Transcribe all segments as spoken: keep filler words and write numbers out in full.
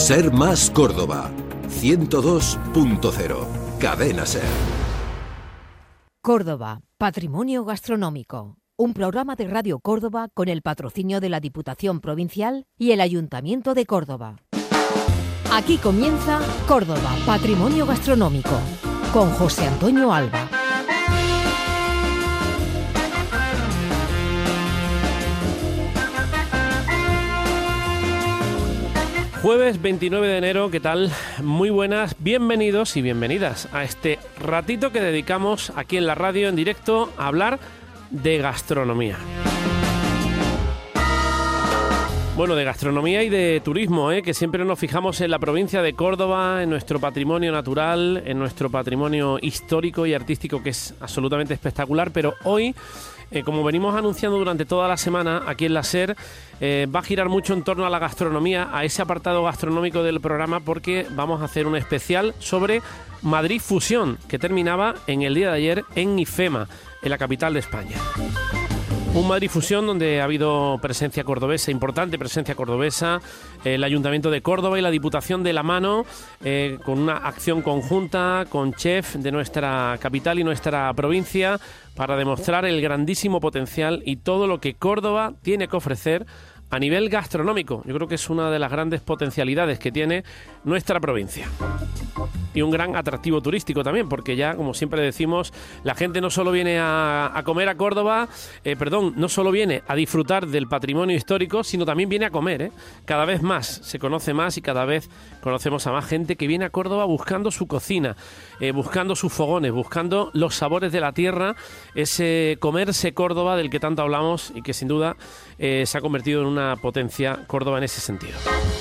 Ser Más Córdoba, ciento dos punto cero, Cadena Ser. Córdoba, Patrimonio Gastronómico. Un programa de Radio Córdoba con el patrocinio de la Diputación Provincial y el Ayuntamiento de Córdoba. Aquí comienza Córdoba, Patrimonio Gastronómico, con José Antonio Alba. Jueves veintinueve de enero, ¿qué tal? Muy buenas, bienvenidos y bienvenidas a este ratito que dedicamos aquí en la radio en directo a hablar de gastronomía. Bueno, de gastronomía y de turismo, ¿eh? Que siempre nos fijamos en la provincia de Córdoba, en nuestro patrimonio natural, en nuestro patrimonio histórico y artístico, que es absolutamente espectacular, pero hoy, eh, como venimos anunciando durante toda la semana aquí en la SER, eh, va a girar mucho en torno a la gastronomía, a ese apartado gastronómico del programa, porque vamos a hacer un especial sobre Madrid Fusión, que terminaba en el día de ayer en IFEMA, en la capital de España. Un Madrid Fusión donde ha habido presencia cordobesa, importante presencia cordobesa, el Ayuntamiento de Córdoba y la Diputación de la mano, eh, con una acción conjunta con chefs de nuestra capital y nuestra provincia para demostrar el grandísimo potencial y todo lo que Córdoba tiene que ofrecer a nivel gastronómico. Yo creo que es una de las grandes potencialidades que tiene nuestra provincia. Y un gran atractivo turístico también, porque ya, como siempre decimos, la gente no solo viene a, a comer a Córdoba, eh, perdón, no solo viene a disfrutar del patrimonio histórico, sino también viene a comer, ¿eh? Cada vez más, se conoce más y cada vez conocemos a más gente que viene a Córdoba buscando su cocina, eh, buscando sus fogones, buscando los sabores de la tierra, ese comerse Córdoba del que tanto hablamos y que sin duda eh, se ha convertido en una potencia Córdoba en ese sentido.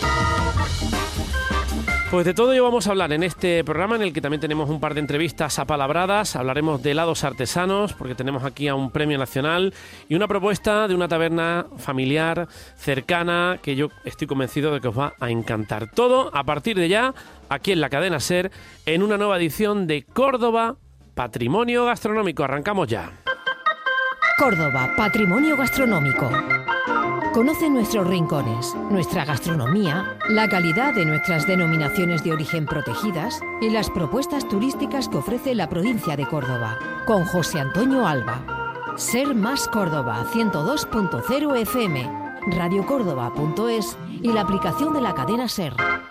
Pues de todo ello vamos a hablar en este programa, en el que también tenemos un par de entrevistas apalabradas. Hablaremos de helados artesanos, porque tenemos aquí a un premio nacional y una propuesta de una taberna familiar, cercana, que yo estoy convencido de que os va a encantar. Todo a partir de ya, aquí en la cadena SER, en una nueva edición de Córdoba, Patrimonio Gastronómico. Arrancamos ya. Córdoba, Patrimonio Gastronómico. Conoce nuestros rincones, nuestra gastronomía, la calidad de nuestras denominaciones de origen protegidas y las propuestas turísticas que ofrece la provincia de Córdoba. Con José Antonio Alba. Ser Más Córdoba, ciento dos punto cero F M, radiocórdoba punto es y la aplicación de la cadena SER.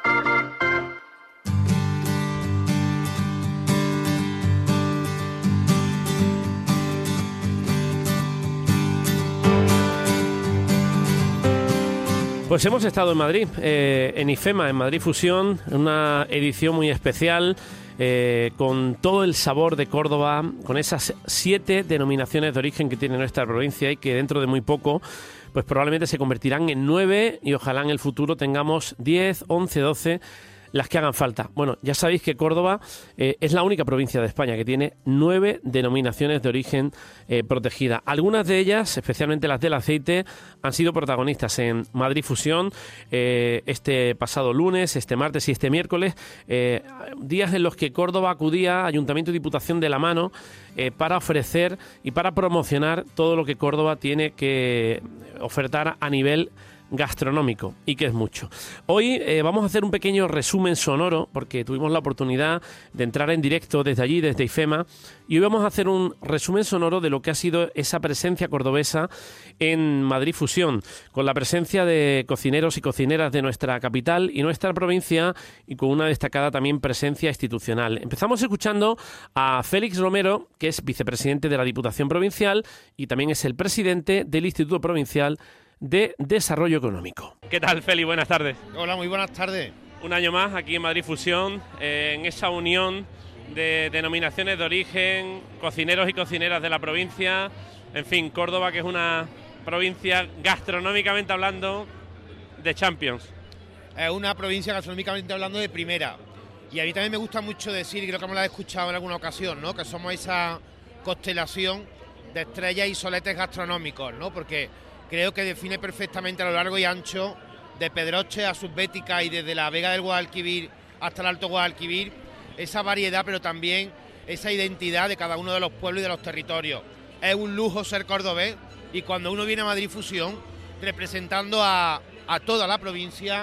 Pues hemos estado en Madrid, eh, en IFEMA, en Madrid Fusión, una edición muy especial, eh, con todo el sabor de Córdoba, con esas siete denominaciones de origen que tiene nuestra provincia y que dentro de muy poco pues probablemente se convertirán en nueve y ojalá en el futuro tengamos diez, once, doce, las que hagan falta. Bueno, ya sabéis que Córdoba eh, es la única provincia de España que tiene nueve denominaciones de origen eh, protegida. Algunas de ellas, especialmente las del aceite, han sido protagonistas en Madrid Fusión eh, este pasado lunes, este martes y este miércoles, eh, días en los que Córdoba acudía, Ayuntamiento y Diputación de la mano, eh, para ofrecer y para promocionar todo lo que Córdoba tiene que ofertar a nivel gastronómico, y que es mucho. Hoy eh, vamos a hacer un pequeño resumen sonoro, porque tuvimos la oportunidad de entrar en directo desde allí, desde IFEMA, y hoy vamos a hacer un resumen sonoro de lo que ha sido esa presencia cordobesa en Madrid Fusión, con la presencia de cocineros y cocineras de nuestra capital y nuestra provincia, y con una destacada también presencia institucional. Empezamos escuchando a Félix Romero, que es vicepresidente de la Diputación Provincial y también es el presidente del Instituto Provincial de Desarrollo Económico. ¿Qué tal, Feli? Buenas tardes. Hola, muy buenas tardes. Un año más aquí en Madrid Fusión, eh, en esa unión de denominaciones de origen, cocineros y cocineras de la provincia, en fin, Córdoba, que es una provincia gastronómicamente hablando de Champions. Es una provincia gastronómicamente hablando de primera. Y a mí también me gusta mucho decir, y creo que me lo he escuchado en alguna ocasión, ¿no?, que somos esa constelación de estrellas y soletes gastronómicos, ¿no?, porque creo que define perfectamente a lo largo y ancho, de Pedroche a Subbética y desde la Vega del Guadalquivir hasta el Alto Guadalquivir, esa variedad, pero también esa identidad de cada uno de los pueblos y de los territorios. Es un lujo ser cordobés, y cuando uno viene a Madrid Fusión, representando a, a toda la provincia,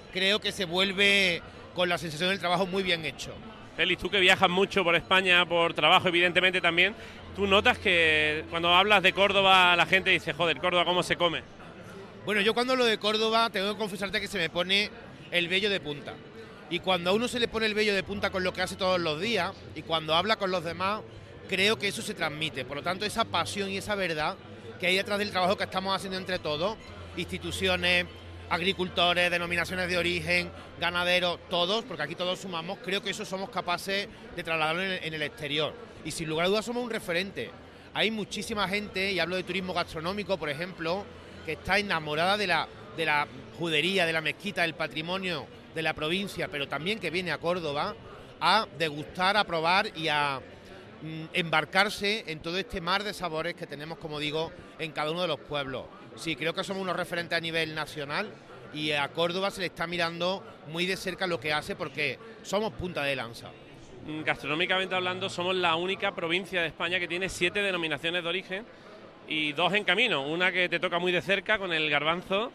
creo que se vuelve con la sensación del trabajo muy bien hecho. Félix, tú que viajas mucho por España, por trabajo evidentemente también, ¿tú notas que cuando hablas de Córdoba la gente dice, joder, Córdoba, ¿cómo se come? Bueno, yo cuando hablo de Córdoba tengo que confesarte que se me pone el vello de punta. Y cuando a uno se le pone el vello de punta con lo que hace todos los días y cuando habla con los demás, creo que eso se transmite. Por lo tanto, esa pasión y esa verdad que hay detrás del trabajo que estamos haciendo entre todos, instituciones, agricultores, denominaciones de origen, ganaderos, todos, porque aquí todos sumamos, creo que eso somos capaces de trasladarlo en el, en el exterior. Y sin lugar a dudas somos un referente. Hay muchísima gente, y hablo de turismo gastronómico, por ejemplo, que está enamorada de la, de la judería, de la mezquita, del patrimonio de la provincia, pero también que viene a Córdoba a degustar, a probar y a mm, embarcarse en todo este mar de sabores que tenemos, como digo, en cada uno de los pueblos. Sí, creo que somos unos referentes a nivel nacional y a Córdoba se le está mirando muy de cerca lo que hace porque somos punta de lanza. Gastronómicamente hablando, somos la única provincia de España que tiene siete denominaciones de origen y dos en camino. Una que te toca muy de cerca con el garbanzo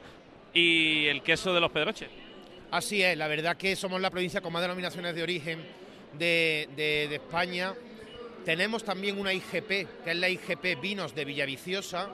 y el queso de los Pedroches. Así es, la verdad que somos la provincia con más denominaciones de origen de, de, de España. Tenemos también una I G P, que es la I G P Vinos de Villaviciosa.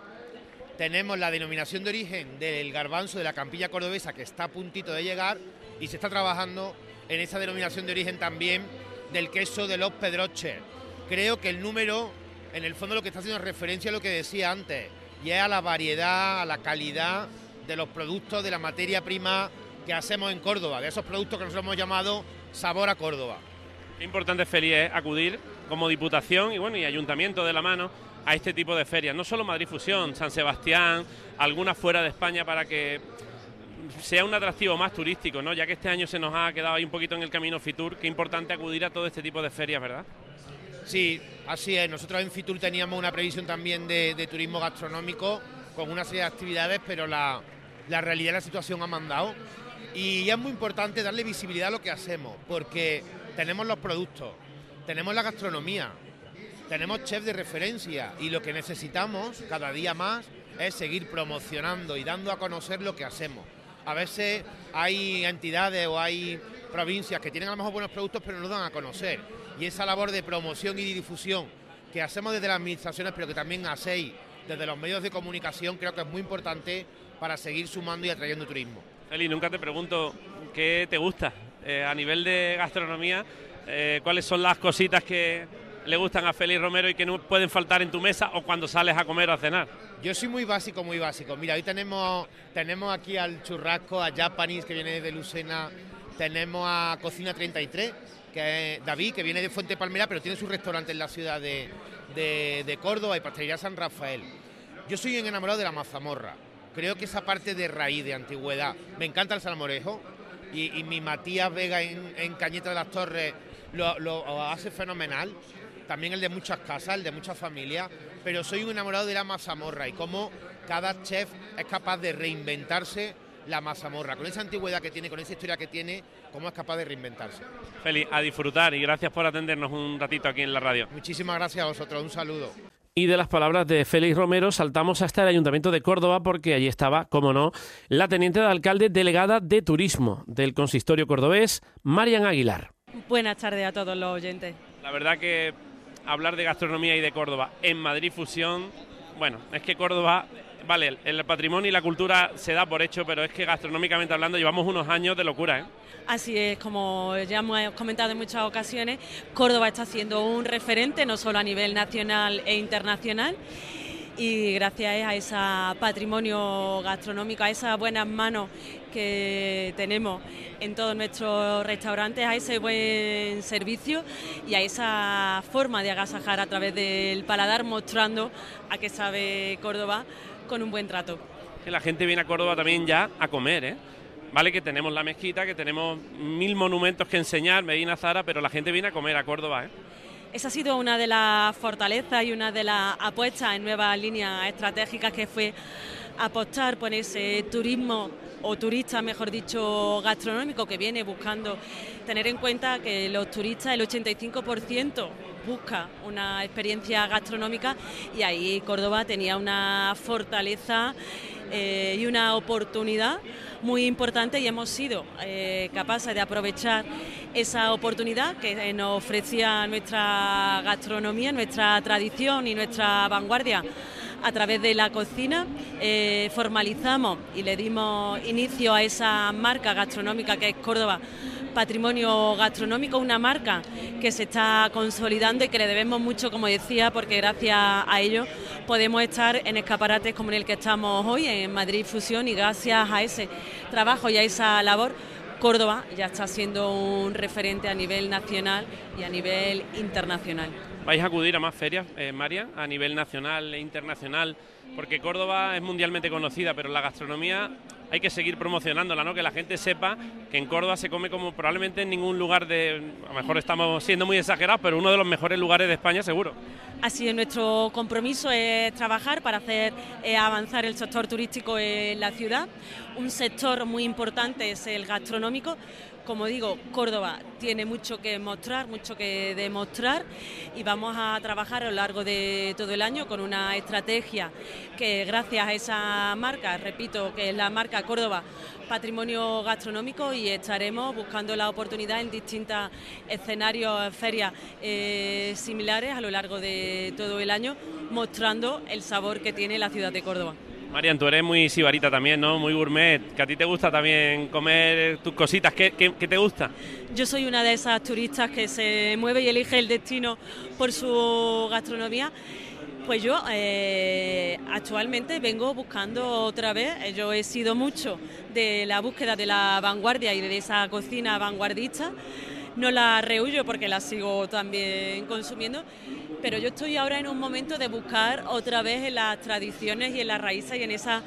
Tenemos la denominación de origen del garbanzo de la Campilla Cordobesa, que está a puntito de llegar, y se está trabajando en esa denominación de origen también del queso de los Pedroches. Creo que el número, en el fondo, lo que está haciendo es referencia a lo que decía antes, y es a la variedad, a la calidad de los productos, de la materia prima que hacemos en Córdoba, de esos productos que nosotros hemos llamado Sabor a Córdoba. Qué importante, Félix, es acudir como Diputación y bueno y Ayuntamiento de la mano a este tipo de ferias, no solo Madrid Fusión, San Sebastián, algunas fuera de España, para que sea un atractivo más turístico, ¿no? Ya que este año se nos ha quedado ahí un poquito en el camino Fitur, qué importante acudir a todo este tipo de ferias, ¿verdad? Sí, así es. Nosotros en Fitur teníamos una previsión también de, de turismo gastronómico con una serie de actividades, pero la, la realidad de la situación ha mandado. Y es muy importante darle visibilidad a lo que hacemos, porque tenemos los productos, tenemos la gastronomía, tenemos chefs de referencia y lo que necesitamos cada día más es seguir promocionando y dando a conocer lo que hacemos. A veces hay entidades o hay provincias que tienen a lo mejor buenos productos pero no los dan a conocer. Y esa labor de promoción y de difusión que hacemos desde las administraciones, pero que también hacéis desde los medios de comunicación, creo que es muy importante para seguir sumando y atrayendo turismo. Eli, nunca te pregunto qué te gusta eh, a nivel de gastronomía, eh, cuáles son las cositas que le gustan a Félix Romero y que no pueden faltar en tu mesa o cuando sales a comer o a cenar. Yo soy muy básico, muy básico. Mira, hoy tenemos, tenemos aquí al churrasco, a Japanese, que viene de Lucena, tenemos a Cocina treinta y tres, que es David, que viene de Fuente Palmera, pero tiene su restaurante en la ciudad de, de, de Córdoba, y Pastelería San Rafael. Yo soy un enamorado de la mazamorra. Creo que esa parte de raíz, de antigüedad, me encanta el salmorejo, y, y mi Matías Vega en, en Cañete de las Torres lo, lo hace fenomenal. También el de muchas casas, el de muchas familias, pero soy un enamorado de la mazamorra y cómo cada chef es capaz de reinventarse la mazamorra, con esa antigüedad que tiene, con esa historia que tiene, cómo es capaz de reinventarse. Félix, a disfrutar y gracias por atendernos un ratito aquí en la radio. Muchísimas gracias a vosotros, un saludo. Y de las palabras de Félix Romero saltamos hasta el Ayuntamiento de Córdoba porque allí estaba, como no, la teniente de alcalde delegada de Turismo del Consistorio cordobés, Marian Aguilar. Buenas tardes a todos los oyentes. La verdad que hablar de gastronomía y de Córdoba en Madrid Fusión, bueno, es que Córdoba, vale, el patrimonio y la cultura se da por hecho, pero es que gastronómicamente hablando llevamos unos años de locura, ¿eh? Así es, como ya hemos comentado en muchas ocasiones, Córdoba está siendo un referente no solo a nivel nacional e internacional, y gracias a ese patrimonio gastronómico, a esas buenas manos que tenemos en todos nuestros restaurantes, a ese buen servicio y a esa forma de agasajar a través del paladar, mostrando a qué sabe Córdoba con un buen trato. Que la gente viene a Córdoba también ya a comer, ¿eh? Vale que tenemos la mezquita, que tenemos mil monumentos que enseñar, Medina Zara, pero la gente viene a comer a Córdoba, ¿eh? Esa ha sido una de las fortalezas y una de las apuestas en nuevas líneas estratégicas, que fue apostar por ese turismo, o turista, mejor dicho, gastronómico, que viene buscando tener en cuenta que los turistas, el ochenta y cinco por ciento busca una experiencia gastronómica, y ahí Córdoba tenía una fortaleza eh, y una oportunidad muy importante, y hemos sido eh, capaces de aprovechar esa oportunidad que nos ofrecía nuestra gastronomía, nuestra tradición y nuestra vanguardia a través de la cocina. Eh, formalizamos y le dimos inicio a esa marca gastronómica que es Córdoba Patrimonio Gastronómico, una marca que se está consolidando y que le debemos mucho, como decía, porque gracias a ello podemos estar en escaparates como en el que estamos hoy, en Madrid Fusión, y gracias a ese trabajo y a esa labor, Córdoba ya está siendo un referente a nivel nacional y a nivel internacional. ¿Vais a acudir a más ferias, eh, María, a nivel nacional e internacional? Porque Córdoba es mundialmente conocida, pero la gastronomía hay que seguir promocionándola, ¿no? Que la gente sepa que en Córdoba se come como probablemente en ningún lugar de... A lo mejor estamos siendo muy exagerados, pero uno de los mejores lugares de España, seguro. Así es, nuestro compromiso es trabajar para hacer eh, avanzar el sector turístico en la ciudad. Un sector muy importante es el gastronómico. Como digo, Córdoba tiene mucho que mostrar, mucho que demostrar, y vamos a trabajar a lo largo de todo el año con una estrategia que, gracias a esa marca, repito, que es la marca Córdoba Patrimonio Gastronómico, y estaremos buscando la oportunidad en distintos escenarios, ferias eh, similares a lo largo de todo el año, mostrando el sabor que tiene la ciudad de Córdoba. Marian, tú eres muy sibarita también, ¿no? Muy gourmet, que a ti te gusta también comer tus cositas. ¿Qué, qué, qué te gusta? Yo soy una de esas turistas que se mueve y elige el destino por su gastronomía. Pues yo eh, actualmente vengo buscando otra vez, yo he sido mucho de la búsqueda de la vanguardia y de esa cocina vanguardista. No la rehuyo porque la sigo también consumiendo, pero yo estoy ahora en un momento de buscar otra vez en las tradiciones y en las raíces y en esa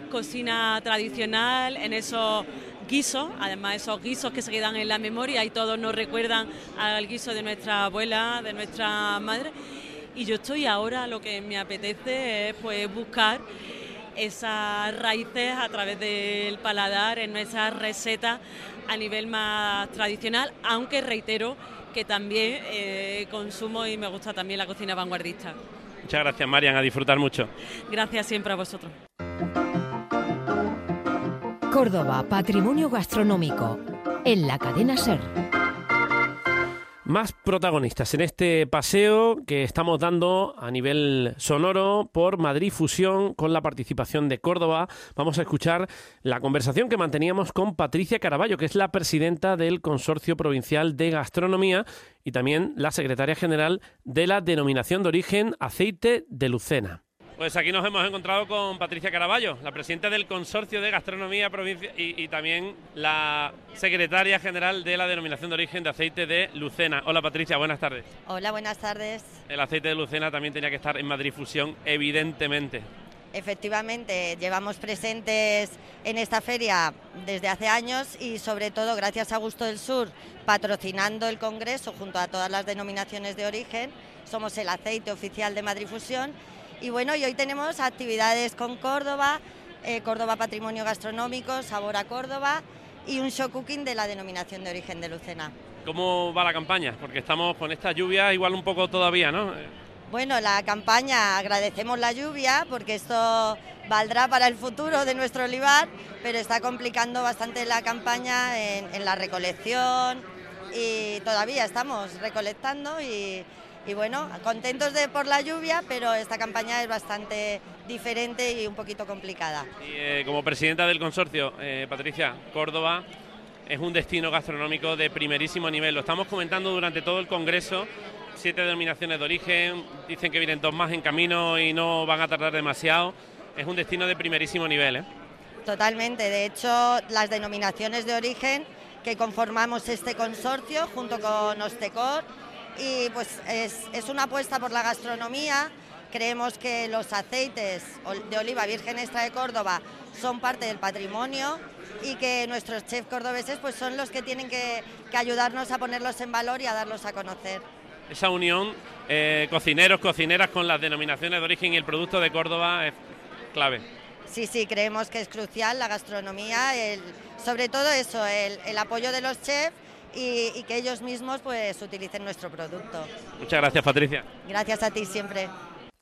cocina tradicional, en esos guisos, además esos guisos que se quedan en la memoria y todos nos recuerdan al guiso de nuestra abuela, de nuestra madre, y yo estoy ahora, lo que me apetece es pues buscar esas raíces a través del paladar en nuestras recetas a nivel más tradicional, aunque reitero que también eh, consumo y me gusta también la cocina vanguardista. Muchas gracias, Marian, a disfrutar mucho. Gracias siempre a vosotros. Córdoba, Patrimonio Gastronómico, en la cadena SER. Más protagonistas en este paseo que estamos dando a nivel sonoro por Madrid Fusión con la participación de Córdoba. Vamos a escuchar la conversación que manteníamos con Patricia Caraballo, que es la presidenta del Consorcio Provincial de Gastronomía y también la secretaria general de la Denominación de Origen Aceite de Lucena. Pues aquí nos hemos encontrado con Patricia Caraballo, la presidenta del Consorcio de Gastronomía Provincia y, y también la secretaria general de la Denominación de Origen de Aceite de Lucena. Hola Patricia, buenas tardes. Hola, buenas tardes. El aceite de Lucena también tenía que estar en Madrid Fusión, evidentemente. Efectivamente, llevamos presentes en esta feria desde hace años y sobre todo gracias a Gusto del Sur, patrocinando el Congreso junto a todas las denominaciones de origen. Somos el aceite oficial de Madrid Fusión. Y bueno, y hoy tenemos actividades con Córdoba, eh, Córdoba Patrimonio Gastronómico, Sabor a Córdoba y un show cooking de la Denominación de Origen de Lucena. ¿Cómo va la campaña? Porque estamos con esta lluvia igual un poco todavía, ¿no? Bueno, la campaña, agradecemos la lluvia porque esto valdrá para el futuro de nuestro olivar, pero está complicando bastante la campaña en, en la recolección y todavía estamos recolectando y... Y bueno, contentos de por la lluvia, pero esta campaña es bastante diferente y un poquito complicada. Y eh, como presidenta del consorcio, eh, Patricia, Córdoba es un destino gastronómico de primerísimo nivel. Lo estamos comentando durante todo el congreso, siete denominaciones de origen, dicen que vienen dos más en camino y no van a tardar demasiado. Es un destino de primerísimo nivel, ¿eh? Totalmente, de hecho las denominaciones de origen que conformamos este consorcio junto con Ostecor, y pues es, es una apuesta por la gastronomía. Creemos que los aceites de oliva virgen extra de Córdoba son parte del patrimonio y que nuestros chefs cordobeses pues son los que tienen que, que ayudarnos a ponerlos en valor y a darlos a conocer. Esa unión, eh, cocineros, cocineras con las denominaciones de origen y el producto de Córdoba es clave. Sí, sí, creemos que es crucial la gastronomía, el, sobre todo eso, el, el apoyo de los chefs y, y que ellos mismos pues utilicen nuestro producto. Muchas gracias, Patricia. Gracias a ti siempre.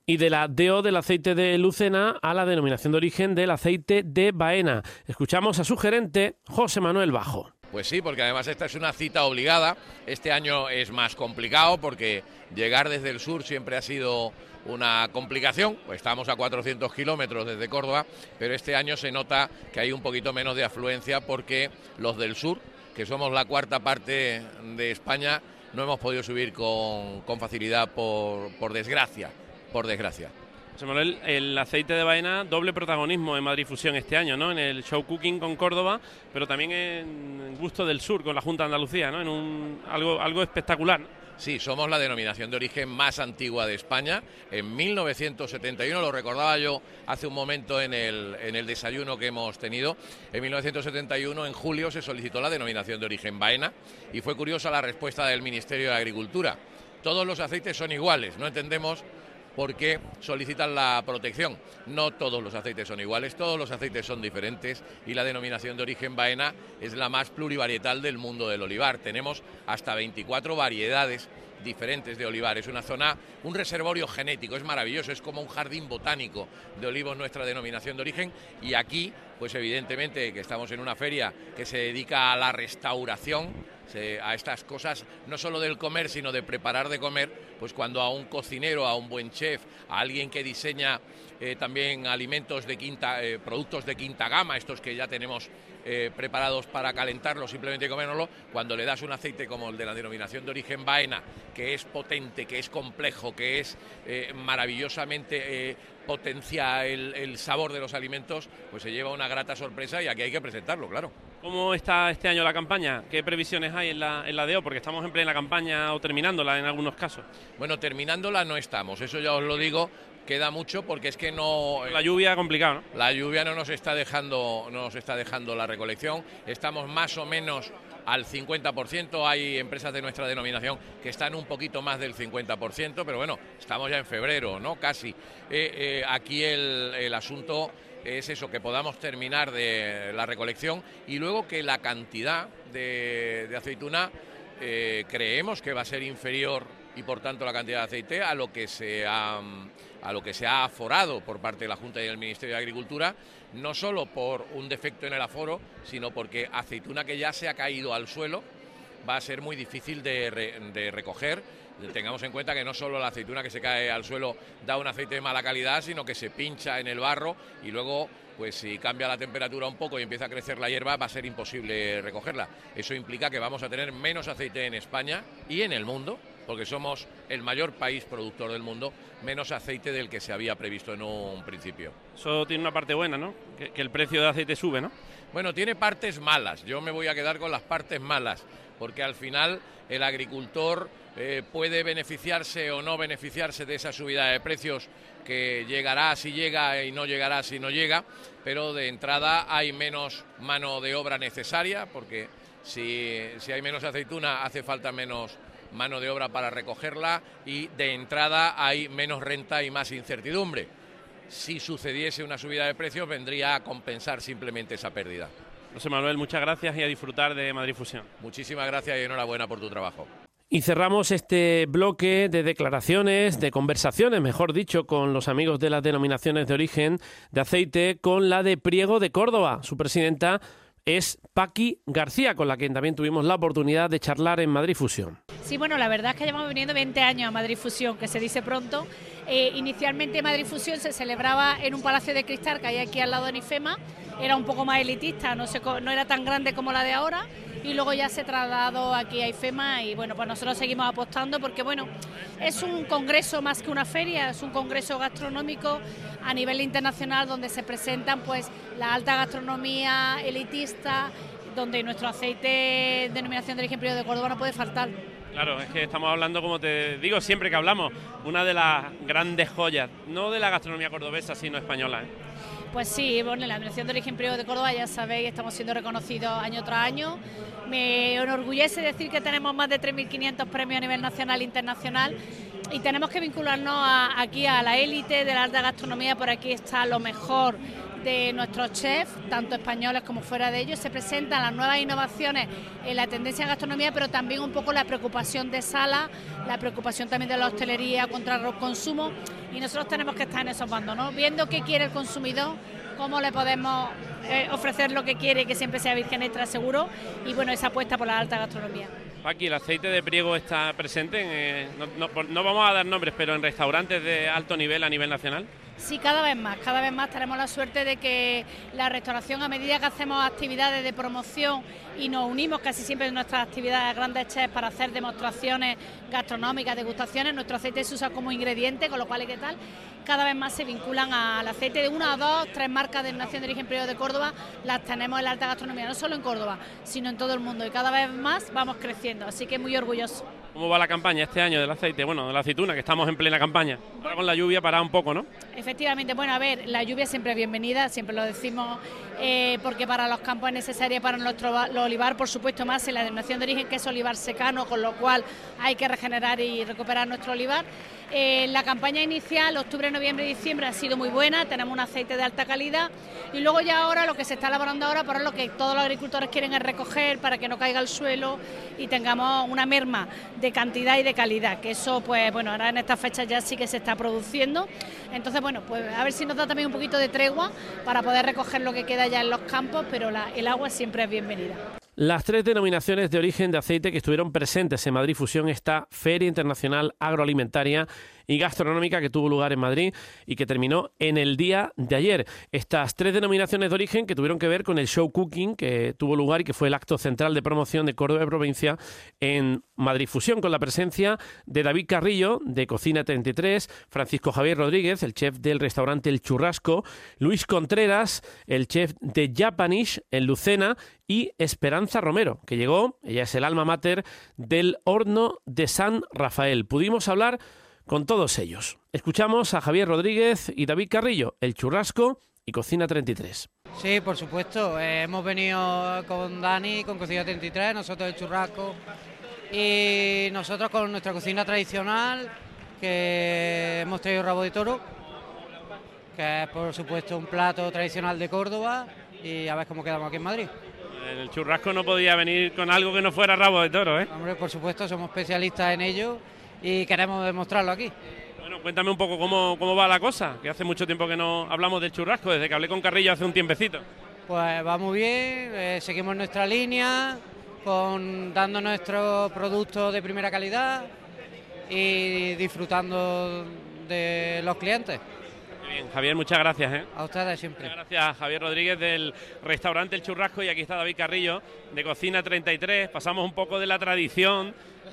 Y de la D O del aceite de Lucena a la denominación de origen del aceite de Baena. Escuchamos a su gerente, José Manuel Bajo. Pues sí, porque además esta es una cita obligada. Este año es más complicado porque llegar desde el sur siempre ha sido una complicación. Pues estamos a cuatrocientos kilómetros desde Córdoba, pero este año se nota que hay un poquito menos de afluencia porque los del sur, que somos la cuarta parte de España, no hemos podido subir con, con facilidad por, por desgracia, por desgracia. José Manuel, el aceite de Baena, doble protagonismo en Madrid Fusión este año, ¿no? En el show cooking con Córdoba, pero también en Gusto del Sur con la Junta de Andalucía, ¿no? En un algo algo espectacular, ¿no? Sí, somos la denominación de origen más antigua de España. En mil novecientos setenta y uno, lo recordaba yo hace un momento en el, en el desayuno que hemos tenido, en mil novecientos setenta y uno, en julio, se solicitó la denominación de origen Baena y fue curiosa la respuesta del Ministerio de Agricultura. Todos los aceites son iguales, no entendemos por qué solicitan la protección. No todos los aceites son iguales, todos los aceites son diferentes y la denominación de origen Baena es la más plurivarietal del mundo del olivar. Tenemos hasta veinticuatro variedades diferentes de olivar. Es una zona, un reservorio genético, es maravilloso, es como un jardín botánico de olivos nuestra denominación de origen, y aquí, pues evidentemente que estamos en una feria que se dedica a la restauración, se, a estas cosas no solo del comer, sino de preparar de comer, pues cuando a un cocinero, a un buen chef, a alguien que diseña eh, también alimentos de quinta, eh, productos de quinta gama, estos que ya tenemos eh, preparados para calentarlos, simplemente comérnoslo, cuando le das un aceite como el de la denominación de origen Baena, que es potente, que es complejo, que es eh, maravillosamente eh, potencia el, el sabor de los alimentos, pues se lleva una grata sorpresa y aquí hay que presentarlo, claro. ¿Cómo está este año la campaña? ¿Qué previsiones hay en la, en la D O? Porque estamos en plena campaña o terminándola en algunos casos. Bueno, terminándola no estamos, eso ya os lo digo, queda mucho porque es que no... La lluvia complicada, ¿no? La lluvia no nos está dejando, no nos está dejando la recolección, estamos más o menos al cincuenta por ciento, hay empresas de nuestra denominación que están un poquito más del cincuenta por ciento, pero bueno, estamos ya en febrero, ¿no? Casi. Eh, eh, aquí el, el asunto es eso, que podamos terminar de la recolección y luego que la cantidad de, de aceituna eh, creemos que va a ser inferior y por tanto la cantidad de aceite a lo que se ha, a lo que se ha aforado por parte de la Junta y del Ministerio de Agricultura, no solo por un defecto en el aforo, sino porque aceituna que ya se ha caído al suelo va a ser muy difícil de, re, de recoger. Tengamos en cuenta que no solo la aceituna que se cae al suelo da un aceite de mala calidad, sino que se pincha en el barro y luego, pues si cambia la temperatura un poco y empieza a crecer la hierba, va a ser imposible recogerla. Eso implica que vamos a tener menos aceite en España y en el mundo, porque somos el mayor país productor del mundo, menos aceite del que se había previsto en un principio. Eso tiene una parte buena, ¿no? Que, que el precio de aceite sube, ¿no? Bueno, tiene partes malas. Yo me voy a quedar con las partes malas, porque al final el agricultor eh, puede beneficiarse o no beneficiarse de esa subida de precios que llegará si llega y no llegará si no llega, pero de entrada hay menos mano de obra necesaria, porque si, si hay menos aceituna hace falta menos mano de obra para recogerla y de entrada hay menos renta y más incertidumbre. Si sucediese una subida de precios vendría a compensar simplemente esa pérdida. José Manuel, muchas gracias y a disfrutar de Madrid Fusión. Muchísimas gracias y enhorabuena por tu trabajo. Y cerramos este bloque de declaraciones, de conversaciones, mejor dicho, con los amigos de las denominaciones de origen de aceite, con la de Priego de Córdoba. Su presidenta es Paqui García, con la que también tuvimos la oportunidad de charlar en Madrid Fusión. Sí, bueno, la verdad es que llevamos viniendo veinte años a Madrid Fusión, que se dice pronto. Eh, inicialmente Madrid Fusión se celebraba en un palacio de cristal que hay aquí al lado de Nifema, era un poco más elitista, no, sé, no era tan grande como la de ahora, y luego ya se trasladó aquí a IFEMA y bueno, pues nosotros seguimos apostando porque bueno, es un congreso más que una feria, es un congreso gastronómico a nivel internacional donde se presentan pues la alta gastronomía elitista, donde nuestro aceite denominación de origen Priego de Córdoba no puede faltar. Claro, es que estamos hablando, como te digo siempre que hablamos, una de las grandes joyas, no de la gastronomía cordobesa, sino española, ¿eh? Pues sí, bueno, la denominación de origen Priego de Córdoba, ya sabéis, estamos siendo reconocidos año tras año. Me enorgullece decir que tenemos más de tres mil quinientos premios a nivel nacional e internacional y tenemos que vincularnos a, aquí a la élite de la alta gastronomía. Por aquí está lo mejor de nuestros chefs, tanto españoles como fuera de ellos. Se presentan las nuevas innovaciones en la tendencia de gastronomía, pero también un poco la preocupación de sala, la preocupación también de la hostelería contra el consumo y nosotros tenemos que estar en esos bandos, ¿no? Viendo qué quiere el consumidor, cómo le podemos eh, ofrecer lo que quiere, que siempre sea virgen extra seguro, y bueno, esa apuesta por la alta gastronomía. Paqui, ¿el aceite de Priego está presente en, eh, no, no, no vamos a dar nombres, pero en restaurantes de alto nivel a nivel nacional? Sí, cada vez más, cada vez más tenemos la suerte de que la restauración, a medida que hacemos actividades de promoción y nos unimos casi siempre en nuestras actividades a grandes chefs para hacer demostraciones gastronómicas, degustaciones, nuestro aceite se usa como ingrediente, con lo cual, ¿qué tal? Cada vez más se vinculan al aceite de una, dos, tres marcas de denominación de origen Priego de Córdoba, las tenemos en la alta gastronomía, no solo en Córdoba, sino en todo el mundo, y cada vez más vamos creciendo, así que muy orgulloso. ¿Cómo va la campaña este año del aceite? Bueno, de la aceituna, que estamos en plena campaña. Ahora con la lluvia parada un poco, ¿no? Efectivamente, bueno, a ver, la lluvia siempre es bienvenida, siempre lo decimos, eh, porque para los campos es necesaria, para nuestro los olivar, por supuesto, más en la denominación de origen, que es olivar secano, con lo cual hay que regenerar y recuperar nuestro olivar. Eh, la campaña inicial, octubre, noviembre y diciembre, ha sido muy buena, tenemos un aceite de alta calidad, y luego ya ahora lo que se está elaborando ahora, por lo que todos los agricultores quieren es recoger para que no caiga al suelo y tengamos una merma de cantidad y de calidad, que eso, pues bueno, ahora en estas fechas ya sí que se está produciendo. Entonces, bueno, pues a ver si nos da también un poquito de tregua para poder recoger lo que queda ya en los campos, pero la, el agua siempre es bienvenida. Las tres denominaciones de origen de aceite que estuvieron presentes en Madrid Fusión, esta Feria Internacional Agroalimentaria y Gastronómica que tuvo lugar en Madrid y que terminó en el día de ayer. Estas tres denominaciones de origen que tuvieron que ver con el show cooking que tuvo lugar y que fue el acto central de promoción de Córdoba de Provincia en Madrid Fusión, con la presencia de David Carrillo, de Cocina treinta y tres, Francisco Javier Rodríguez, el chef del restaurante El Churrasco, Luis Contreras, el chef de Japanish en Lucena, y Esperanza Romero, que llegó, ella es el alma mater del Horno de San Rafael. Pudimos hablar con todos ellos. Escuchamos a Javier Rodríguez y David Carrillo, El Churrasco y Cocina treinta y tres. Sí, por supuesto, eh, hemos venido con Dani, con Cocina treinta y tres, nosotros El Churrasco, y nosotros con nuestra cocina tradicional, que hemos traído rabo de toro, que es por supuesto un plato tradicional de Córdoba, y a ver cómo quedamos aquí en Madrid. El Churrasco no podía venir con algo que no fuera rabo de toro, ¿eh? Hombre, por supuesto, somos especialistas en ello y queremos demostrarlo aquí. Bueno, cuéntame un poco cómo, cómo va la cosa, que hace mucho tiempo que no hablamos del churrasco, desde que hablé con Carrillo hace un tiempecito. Pues va muy bien, eh, seguimos nuestra línea, con dando nuestros productos de primera calidad y disfrutando de los clientes. Bien, Javier, muchas gracias, ¿eh? A ustedes siempre. Muchas gracias, Javier Rodríguez, del restaurante El Churrasco, y aquí está David Carrillo, de Cocina treinta y tres. Pasamos un poco de la tradición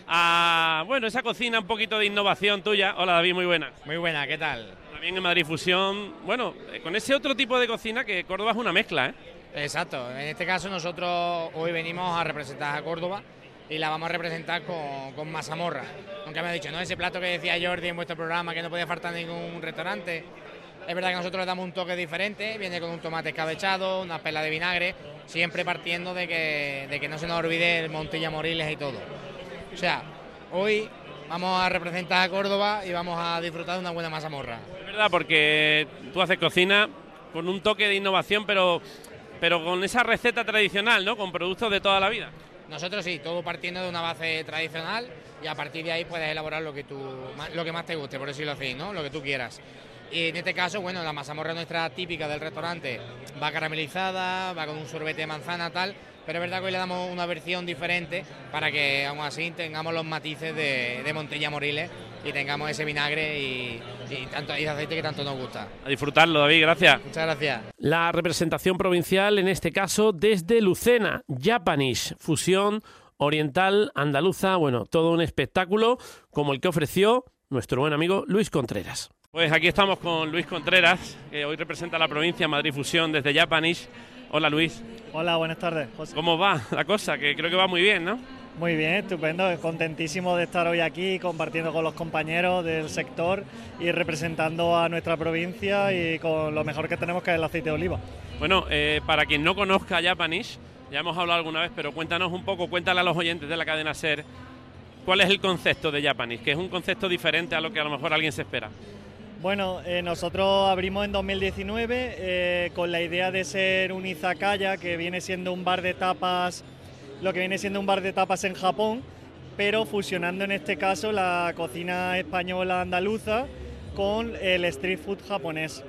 a, bueno, esa cocina, un poquito de innovación tuya. Hola, David, muy buena. Muy buena, ¿qué tal? También en Madrid Fusión, bueno, con ese otro tipo de cocina que Córdoba es una mezcla, ¿eh? Exacto, en este caso nosotros hoy venimos a representar a Córdoba y la vamos a representar con, con mazamorra. Aunque me ha dicho, ¿no? Ese plato que decía Jordi en vuestro programa, que no podía faltar en ningún restaurante. Es verdad que nosotros le damos un toque diferente, viene con un tomate escabechado, una pela de vinagre, siempre partiendo de que, de que no se nos olvide el Montilla Moriles y todo. O sea, hoy vamos a representar a Córdoba y vamos a disfrutar de una buena mazamorra. Es verdad, porque tú haces cocina con un toque de innovación, pero, pero con esa receta tradicional, ¿no? Con productos de toda la vida. Nosotros sí, todo partiendo de una base tradicional y a partir de ahí puedes elaborar lo que, tú, lo que más te guste, por decirlo así, ¿no? Lo que tú quieras. Y en este caso, bueno, la mazamorra nuestra típica del restaurante va caramelizada, va con un sorbete de manzana, tal, pero es verdad que hoy le damos una versión diferente para que aún así tengamos los matices de, de Montilla Moriles y tengamos ese vinagre y, y, tanto, y aceite que tanto nos gusta. A disfrutarlo, David, gracias. Muchas gracias. La representación provincial, en este caso, desde Lucena, Japanish, fusión oriental, andaluza, bueno, todo un espectáculo como el que ofreció nuestro buen amigo Luis Contreras. Pues aquí estamos con Luis Contreras, que hoy representa a la provincia Madrid Fusión desde Japanish. Hola, Luis. Hola, buenas tardes, José. ¿Cómo va la cosa? Que creo que va muy bien, ¿no? Muy bien, estupendo, contentísimo de estar hoy aquí compartiendo con los compañeros del sector y representando a nuestra provincia y con lo mejor que tenemos, que es el aceite de oliva. Bueno, eh, para quien no conozca Japanish, ya hemos hablado alguna vez, pero cuéntanos un poco, cuéntale a los oyentes de la cadena SER, ¿cuál es el concepto de Japanish? Que es un concepto diferente a lo que a lo mejor alguien se espera. Bueno, eh, nosotros abrimos en dos mil diecinueve eh, con la idea de ser un izakaya, que viene siendo un bar de tapas, lo que viene siendo un bar de tapas en Japón, pero fusionando en este caso la cocina española andaluza con el street food japonés.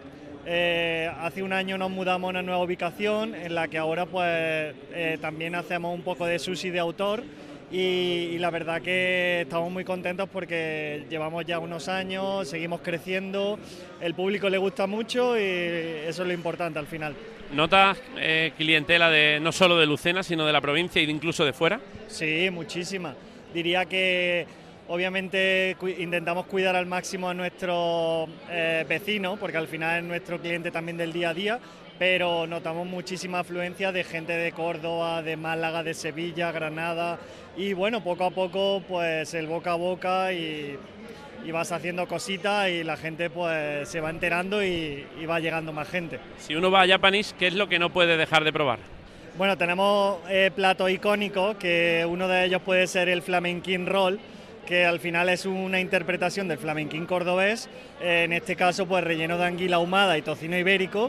Eh, hace un año nos mudamos a una nueva ubicación en la que ahora pues eh, también hacemos un poco de sushi de autor y, y la verdad que estamos muy contentos porque llevamos ya unos años, seguimos creciendo, el público le gusta mucho y eso es lo importante al final. ¿Notas eh, clientela de no solo de Lucena, sino de la provincia e incluso de fuera? Sí, muchísima. Diría que obviamente cu- intentamos cuidar al máximo a nuestros eh, vecinos, porque al final es nuestro cliente también del día a día, pero notamos muchísima afluencia de gente de Córdoba, de Málaga, de Sevilla, Granada, y bueno, poco a poco pues el boca a boca y, y vas haciendo cositas y la gente pues se va enterando y, y va llegando más gente. Si uno va a Japanese, ¿qué es lo que no puede dejar de probar? Bueno, tenemos eh, platos icónicos, que uno de ellos puede ser el flamenquín roll, que al final es una interpretación del flamenquín cordobés, eh, en este caso pues relleno de anguila ahumada y tocino ibérico,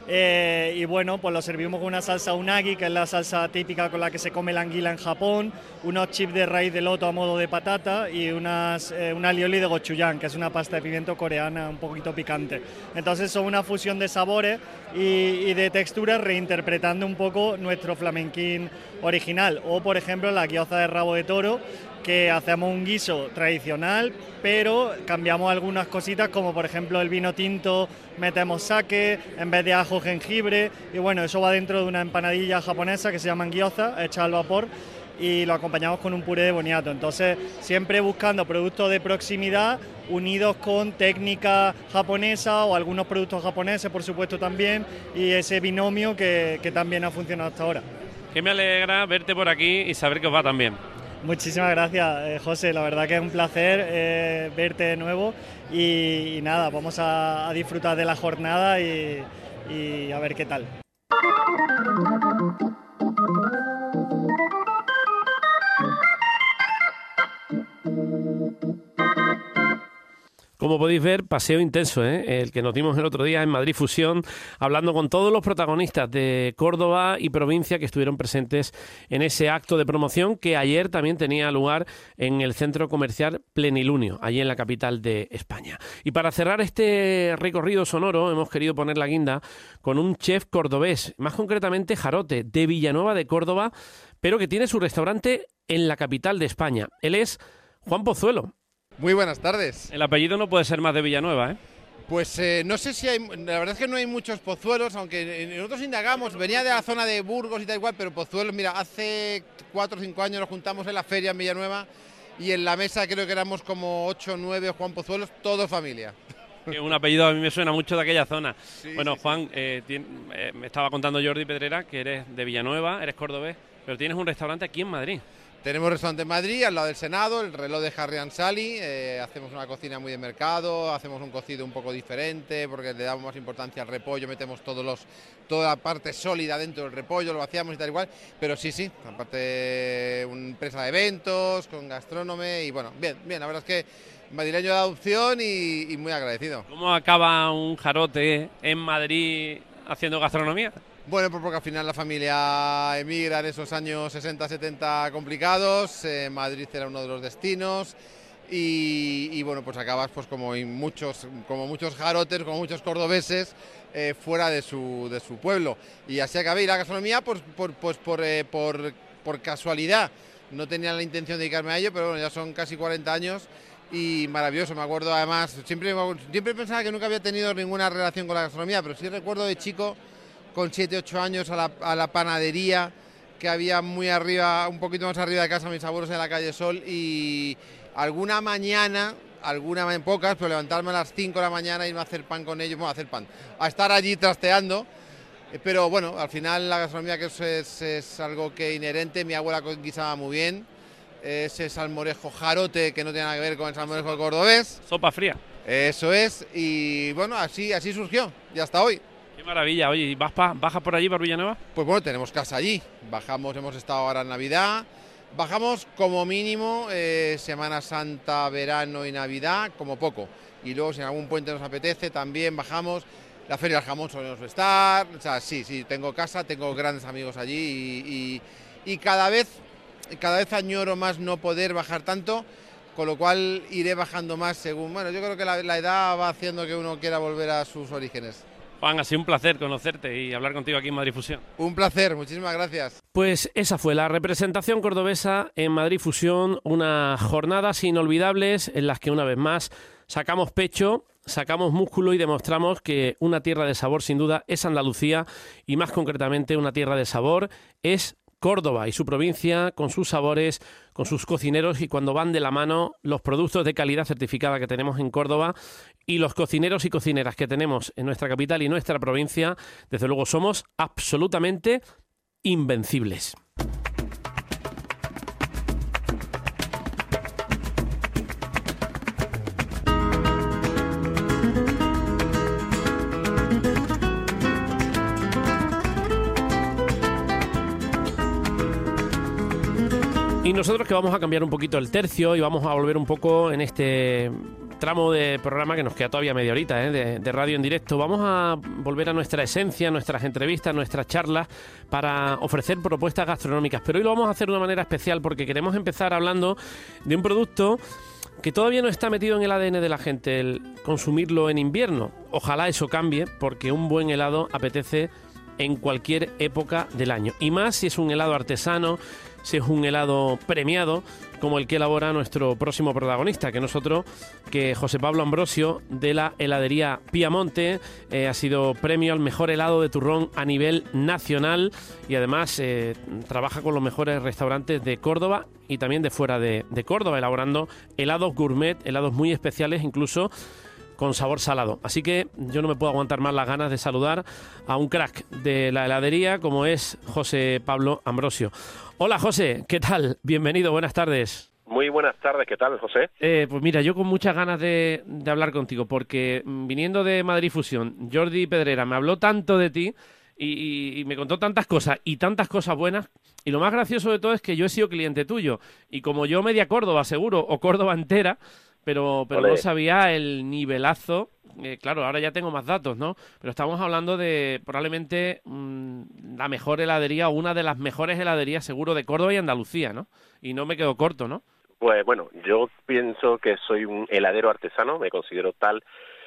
eh, y bueno, pues lo servimos con una salsa unagi, que es la salsa típica con la que se come la anguila en Japón, unos chips de raíz de loto a modo de patata y unas, eh, un alioli de gochujang, que es una pasta de pimiento coreana un poquito picante. Entonces son una fusión de sabores y, y de texturas, reinterpretando un poco nuestro flamenquín original. O por ejemplo la gyoza de rabo de toro, que hacemos un guiso tradicional, pero cambiamos algunas cositas, como por ejemplo el vino tinto, metemos sake en vez de ajo, jengibre, y bueno, eso va dentro de una empanadilla japonesa que se llama gyoza, hecha al vapor, y lo acompañamos con un puré de boniato. Entonces, siempre buscando productos de proximidad unidos con técnica japonesa o algunos productos japoneses, por supuesto, también, y ese binomio que, que también ha funcionado hasta ahora. Que me alegra verte por aquí y saber que os va tan bien. Muchísimas gracias, eh, José, la verdad que es un placer eh, verte de nuevo y, y nada, vamos a, a disfrutar de la jornada y, y a ver qué tal. Como podéis ver, paseo intenso, ¿eh? El que nos dimos el otro día en Madrid Fusión, hablando con todos los protagonistas de Córdoba y provincia que estuvieron presentes en ese acto de promoción que ayer también tenía lugar en el centro comercial Plenilunio, allí en la capital de España. Y para cerrar este recorrido sonoro hemos querido poner la guinda con un chef cordobés, más concretamente jarote, de Villanueva de Córdoba, pero que tiene su restaurante en la capital de España. Él es Juan Pozuelo. Muy buenas tardes. El apellido no puede ser más de Villanueva, ¿eh? Pues eh, no sé si hay, la verdad es que no hay muchos Pozuelos, aunque nosotros indagamos, venía de la zona de Burgos y tal igual, pero Pozuelos, mira, hace cuatro o cinco años nos juntamos en la feria en Villanueva y en la mesa creo que éramos como ocho o nueve Juan Pozuelos, todo familia. Que un apellido a mí me suena mucho de aquella zona. Sí, bueno, sí, Juan, eh, tien, eh, me estaba contando Jordi Pedrera que eres de Villanueva, eres cordobés, pero tienes un restaurante aquí en Madrid. Tenemos restaurante en Madrid, al lado del Senado, el reloj de Harry and Sally, eh, hacemos una cocina muy de mercado, hacemos un cocido un poco diferente porque le damos más importancia al repollo, metemos todos los, toda la parte sólida dentro del repollo, lo vaciamos y tal igual, pero sí, sí, aparte una empresa de eventos, con gastrónome y bueno, bien, bien, la verdad es que madrileño de adopción y, y muy agradecido. ¿Cómo acaba un jarote en Madrid haciendo gastronomía? Bueno, pues porque al final la familia emigra en esos años sesenta, setenta complicados, eh, Madrid era uno de los destinos y, y bueno, pues acabas pues como muchos, como muchos jarotes, como muchos cordobeses eh, fuera de su, de su pueblo. Y así acabé. Y la gastronomía pues por, pues por, eh, por, por casualidad, no tenía la intención de dedicarme a ello, pero bueno, ya son casi cuarenta años y maravilloso. Me acuerdo además, siempre, siempre pensaba que nunca había tenido ninguna relación con la gastronomía, pero sí recuerdo de chico, con siete, ocho años, a la, a la panadería que había muy arriba, un poquito más arriba de casa, mis abuelos en la calle Sol, y alguna mañana, alguna en pocas, pero levantarme a las cinco de la mañana e irme a hacer pan con ellos, bueno, a hacer pan, a estar allí trasteando, pero bueno, al final la gastronomía que es, es, es algo que inherente, mi abuela guisaba muy bien, ese salmorejo jarote que no tiene nada que ver con el salmorejo cordobés. Sopa fría. Eso es, y bueno, así, así surgió, y hasta hoy. Qué maravilla. Oye, ¿y vas pa, bajas por allí, por Villanueva? Pues bueno, tenemos casa allí. Bajamos, hemos estado ahora en Navidad. Bajamos como mínimo eh, Semana Santa, verano y Navidad, como poco. Y luego si en algún puente nos apetece también bajamos. La Feria del Jamón solemos estar. O sea, sí, sí, tengo casa, tengo grandes amigos allí y, y, y cada vez, cada vez añoro más no poder bajar tanto, con lo cual iré bajando más según, bueno, yo creo que la, la edad va haciendo que uno quiera volver a sus orígenes. Juan, ha sido un placer conocerte y hablar contigo aquí en Madrid Fusión. Un placer, muchísimas gracias. Pues esa fue la representación cordobesa en Madrid Fusión, unas jornadas inolvidables en las que una vez más sacamos pecho, sacamos músculo y demostramos que una tierra de sabor sin duda es Andalucía y más concretamente una tierra de sabor es Córdoba y su provincia con sus sabores, con sus cocineros y cuando van de la mano los productos de calidad certificada que tenemos en Córdoba y los cocineros y cocineras que tenemos en nuestra capital y nuestra provincia, desde luego somos absolutamente invencibles. Y nosotros que vamos a cambiar un poquito el tercio y vamos a volver un poco en este tramo de programa que nos queda todavía media horita, ¿eh? de, de radio en directo. Vamos a volver a nuestra esencia, nuestras entrevistas, nuestras charlas para ofrecer propuestas gastronómicas. Pero hoy lo vamos a hacer de una manera especial porque queremos empezar hablando de un producto que todavía no está metido en el A D N de la gente, el consumirlo en invierno. Ojalá eso cambie porque un buen helado apetece en cualquier época del año. Y más si es un helado artesano, si es un helado premiado, como el que elabora nuestro próximo protagonista, que nosotros, que José Pablo Ambrosio, de la heladería Piamonte, eh, ha sido premio al mejor helado de turrón a nivel nacional y además eh, trabaja con los mejores restaurantes de Córdoba y también de fuera de, de Córdoba, elaborando helados gourmet, helados muy especiales, incluso con sabor salado. Así que yo no me puedo aguantar más las ganas de saludar a un crack de la heladería como es José Pablo Ambrosio. Hola José, ¿qué tal? Bienvenido, buenas tardes. Muy buenas tardes, ¿qué tal, José? Eh, pues mira, yo con muchas ganas de, de hablar contigo porque viniendo de Madrid Fusión, Jordi Pedrera me habló tanto de ti y, y, y me contó tantas cosas y tantas cosas buenas. Y lo más gracioso de todo es que yo he sido cliente tuyo y como yo media Córdoba seguro o Córdoba entera, pero, pero no sabía el nivelazo. Eh, claro, ahora ya tengo más datos, ¿no? Pero estamos hablando de probablemente mmm, la mejor heladería o una de las mejores heladerías seguro de Córdoba y Andalucía, ¿no? Y no me quedo corto, ¿no? Pues bueno, yo pienso que soy un heladero artesano, me considero tal,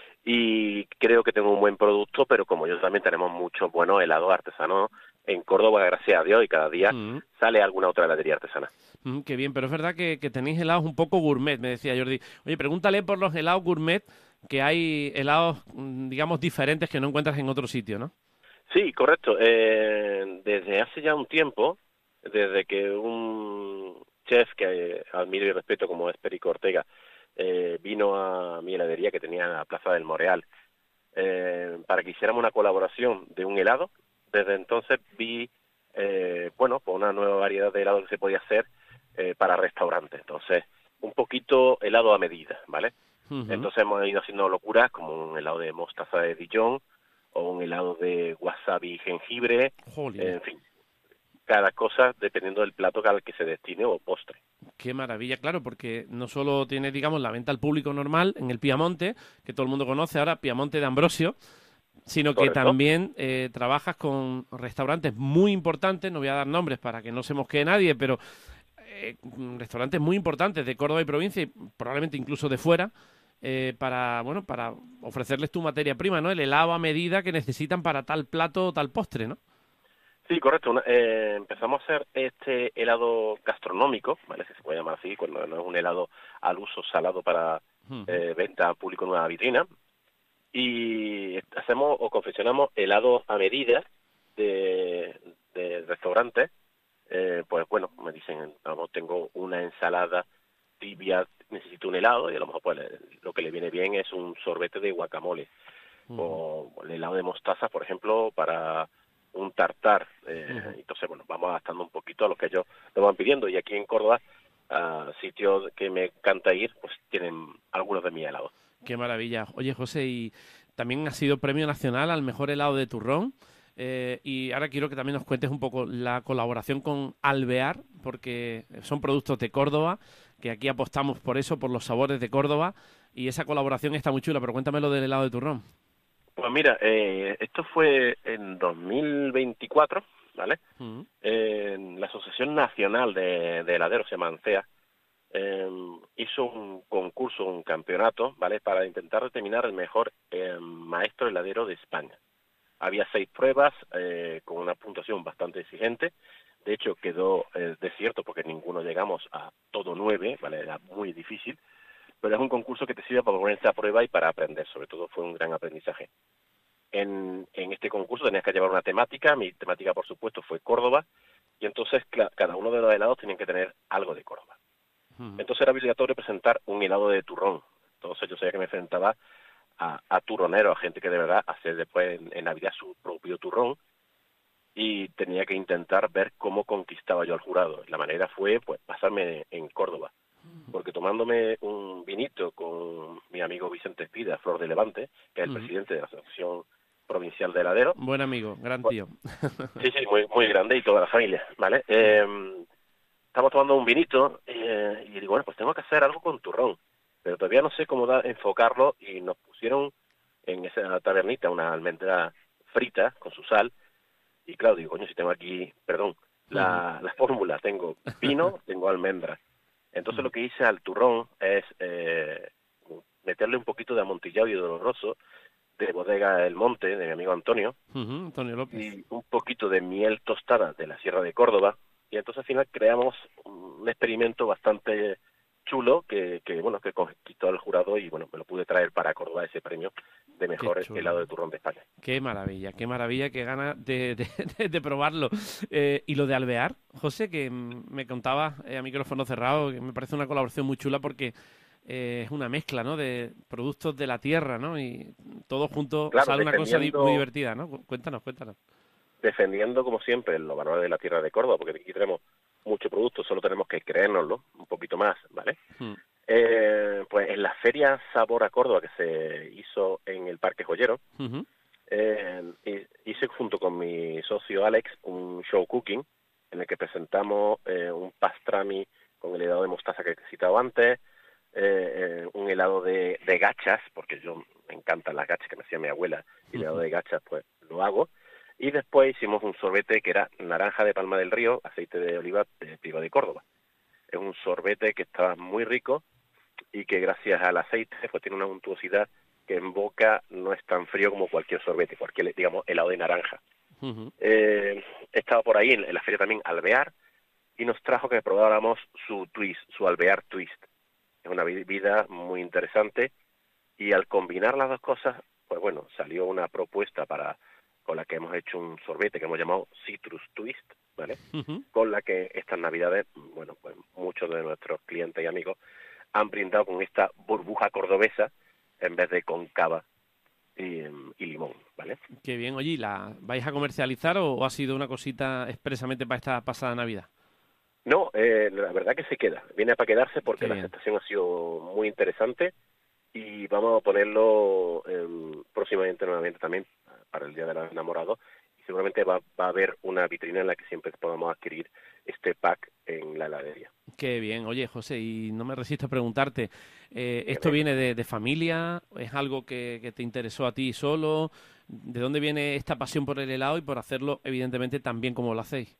y creo que tengo un buen producto, pero como yo también tenemos muchos buenos helados artesanos en Córdoba, gracias a Dios, y cada día mm. sale alguna otra heladería artesana. Mm, qué bien, pero es verdad que, que tenéis helados un poco gourmet, me decía Jordi. Oye, pregúntale por los helados gourmet, que hay helados, digamos, diferentes que no encuentras en otro sitio, ¿no? Sí, correcto. Eh, desde hace ya un tiempo, desde que un chef que admiro y respeto como es Perico Ortega, eh, vino a mi heladería que tenía en la Plaza del Moreal, eh, para que hiciéramos una colaboración de un helado. Desde entonces vi, eh, bueno, pues una nueva variedad de helado que se podía hacer eh, para restaurantes. Entonces, un poquito helado a medida, ¿vale? Uh-huh. Entonces hemos ido haciendo locuras como un helado de mostaza de Dijon o un helado de wasabi y jengibre, eh, en fin, cada cosa dependiendo del plato al que se destine o postre. Qué maravilla, claro, porque no solo tiene, digamos, la venta al público normal en el Piamonte, que todo el mundo conoce ahora, Piamonte de Ambrosio, sino que Correcto. también eh, trabajas con restaurantes muy importantes, no voy a dar nombres para que no se mosquee nadie, pero eh, restaurantes muy importantes de Córdoba y provincia y probablemente incluso de fuera, eh, para bueno para ofrecerles tu materia prima, ¿no? El helado a medida que necesitan para tal plato o tal postre, ¿no? Sí, correcto. Una, eh, empezamos a hacer este helado gastronómico, ¿vale? Si se puede llamar así, cuando no es un helado al uso salado para uh-huh. eh, venta al público en una vitrina. Y hacemos o confeccionamos helados a medida de, de restaurantes. Eh, pues bueno, me dicen, vamos, tengo una ensalada tibia, necesito un helado, y a lo mejor pues lo que le viene bien es un sorbete de guacamole. Uh-huh. O el helado de mostaza, por ejemplo, para un tartar. Eh, uh-huh. Entonces, bueno, vamos adaptando un poquito a lo que ellos nos van pidiendo. Y aquí en Córdoba, uh, sitios que me encanta ir, pues tienen algunos de mis helados. Qué maravilla. Oye, José, y también ha sido premio nacional al mejor helado de turrón. Eh, y ahora quiero que también nos cuentes un poco la colaboración con Alvear, porque son productos de Córdoba, que aquí apostamos por eso, por los sabores de Córdoba, y esa colaboración está muy chula, pero cuéntame lo del helado de turrón. Pues mira, eh, esto fue en dos mil veinticuatro, ¿vale? Uh-huh. En la Asociación Nacional de, de Heladeros, se llama ANCEA, eh, hizo un concurso, un campeonato, ¿vale? Para intentar determinar el mejor eh, maestro heladero de España. Había seis pruebas eh, con una puntuación bastante exigente. De hecho, quedó eh, desierto porque ninguno llegamos a todo nueve, ¿vale? Era muy difícil. Pero es un concurso que te sirve para ponerse a prueba y para aprender. Sobre todo fue un gran aprendizaje. En, en este concurso tenías que llevar una temática. Mi temática, por supuesto, fue Córdoba. Y entonces cada uno de los helados tenían que tener algo de Córdoba. Entonces era obligatorio presentar un helado de turrón. Entonces yo sabía que me enfrentaba a, a turroneros, a gente que de verdad hace después en, en Navidad su propio turrón, y tenía que intentar ver cómo conquistaba yo al jurado. La manera fue pues pasarme en Córdoba, porque tomándome un vinito con mi amigo Vicente Espida, Flor de Levante, que es el uh-huh. presidente de la Asociación Provincial de Heladeros. Buen amigo, gran pues, tío. Sí, sí, muy, muy grande, y toda la familia, ¿vale? Eh, Estamos tomando un vinito eh, y digo, bueno, pues tengo que hacer algo con turrón, pero todavía no sé cómo da, enfocarlo, y nos pusieron en esa tabernita una almendra frita con su sal, y claro, digo, coño, si tengo aquí, perdón, la, uh-huh. la fórmula, tengo pino, tengo almendra. Entonces uh-huh. lo que hice al turrón es eh, meterle un poquito de amontillado y doloroso de Bodega El Monte, de mi amigo Antonio, uh-huh. Antonio López, y un poquito de miel tostada de la Sierra de Córdoba. Y entonces al final creamos un experimento bastante chulo que, que bueno, que conquistó al jurado, y bueno, me lo pude traer para Córdoba, ese premio de mejor helado de turrón de España. Qué maravilla, qué maravilla, qué ganas de, de, de, de probarlo. Eh, y lo de Alvear, José, que me contaba eh, a micrófono cerrado, que me parece una colaboración muy chula porque eh, es una mezcla, ¿no?, de productos de la tierra, ¿no? Y todo junto claro, sale una cosa di- muy divertida, ¿no? Cuéntanos, cuéntanos. Defendiendo, como siempre, los valores de la tierra de Córdoba, porque aquí tenemos mucho producto, solo tenemos que creérnoslo un poquito más, ¿vale? Hmm. Eh, pues en la Feria Sabor a Córdoba, que se hizo en el Parque Joyero, uh-huh. eh, hice junto con mi socio Alex un show cooking, en el que presentamos eh, un pastrami con el helado de mostaza que he citado antes, eh, eh, un helado de, de gachas, porque yo me encantan las gachas que me hacía mi abuela, y el helado de gachas pues lo hago. Y después hicimos un sorbete que era naranja de Palma del Río, aceite de oliva de Priva de Córdoba. Es un sorbete que está muy rico y que gracias al aceite pues tiene una untuosidad que en boca no es tan frío como cualquier sorbete, cualquier, digamos, helado de naranja. Uh-huh. Eh, he estado por ahí en, en la feria también Alvear, y nos trajo que probáramos su twist, su Alvear Twist. Es una bebida muy interesante, y al combinar las dos cosas, pues bueno, salió una propuesta para con la que hemos hecho un sorbete que hemos llamado Citrus Twist, ¿vale? Uh-huh. Con la que estas Navidades, bueno, pues muchos de nuestros clientes y amigos han brindado con esta burbuja cordobesa en vez de con cava y, y limón, ¿vale? Qué bien. Oye, ¿la vais a comercializar o ha sido una cosita expresamente para esta pasada Navidad? No, eh, la verdad que se queda. Viene para quedarse porque la aceptación ha sido muy interesante, y vamos a ponerlo eh, próximamente nuevamente también para el Día de los Enamorados, y seguramente va, va a haber una vitrina en la que siempre podamos adquirir este pack en la heladería. Qué bien. Oye, José, y no me resisto a preguntarte, eh, ¿esto viene de, de familia? ¿Es algo que, que te interesó a ti solo? ¿De dónde viene esta pasión por el helado y por hacerlo, evidentemente, tan bien como lo hacéis?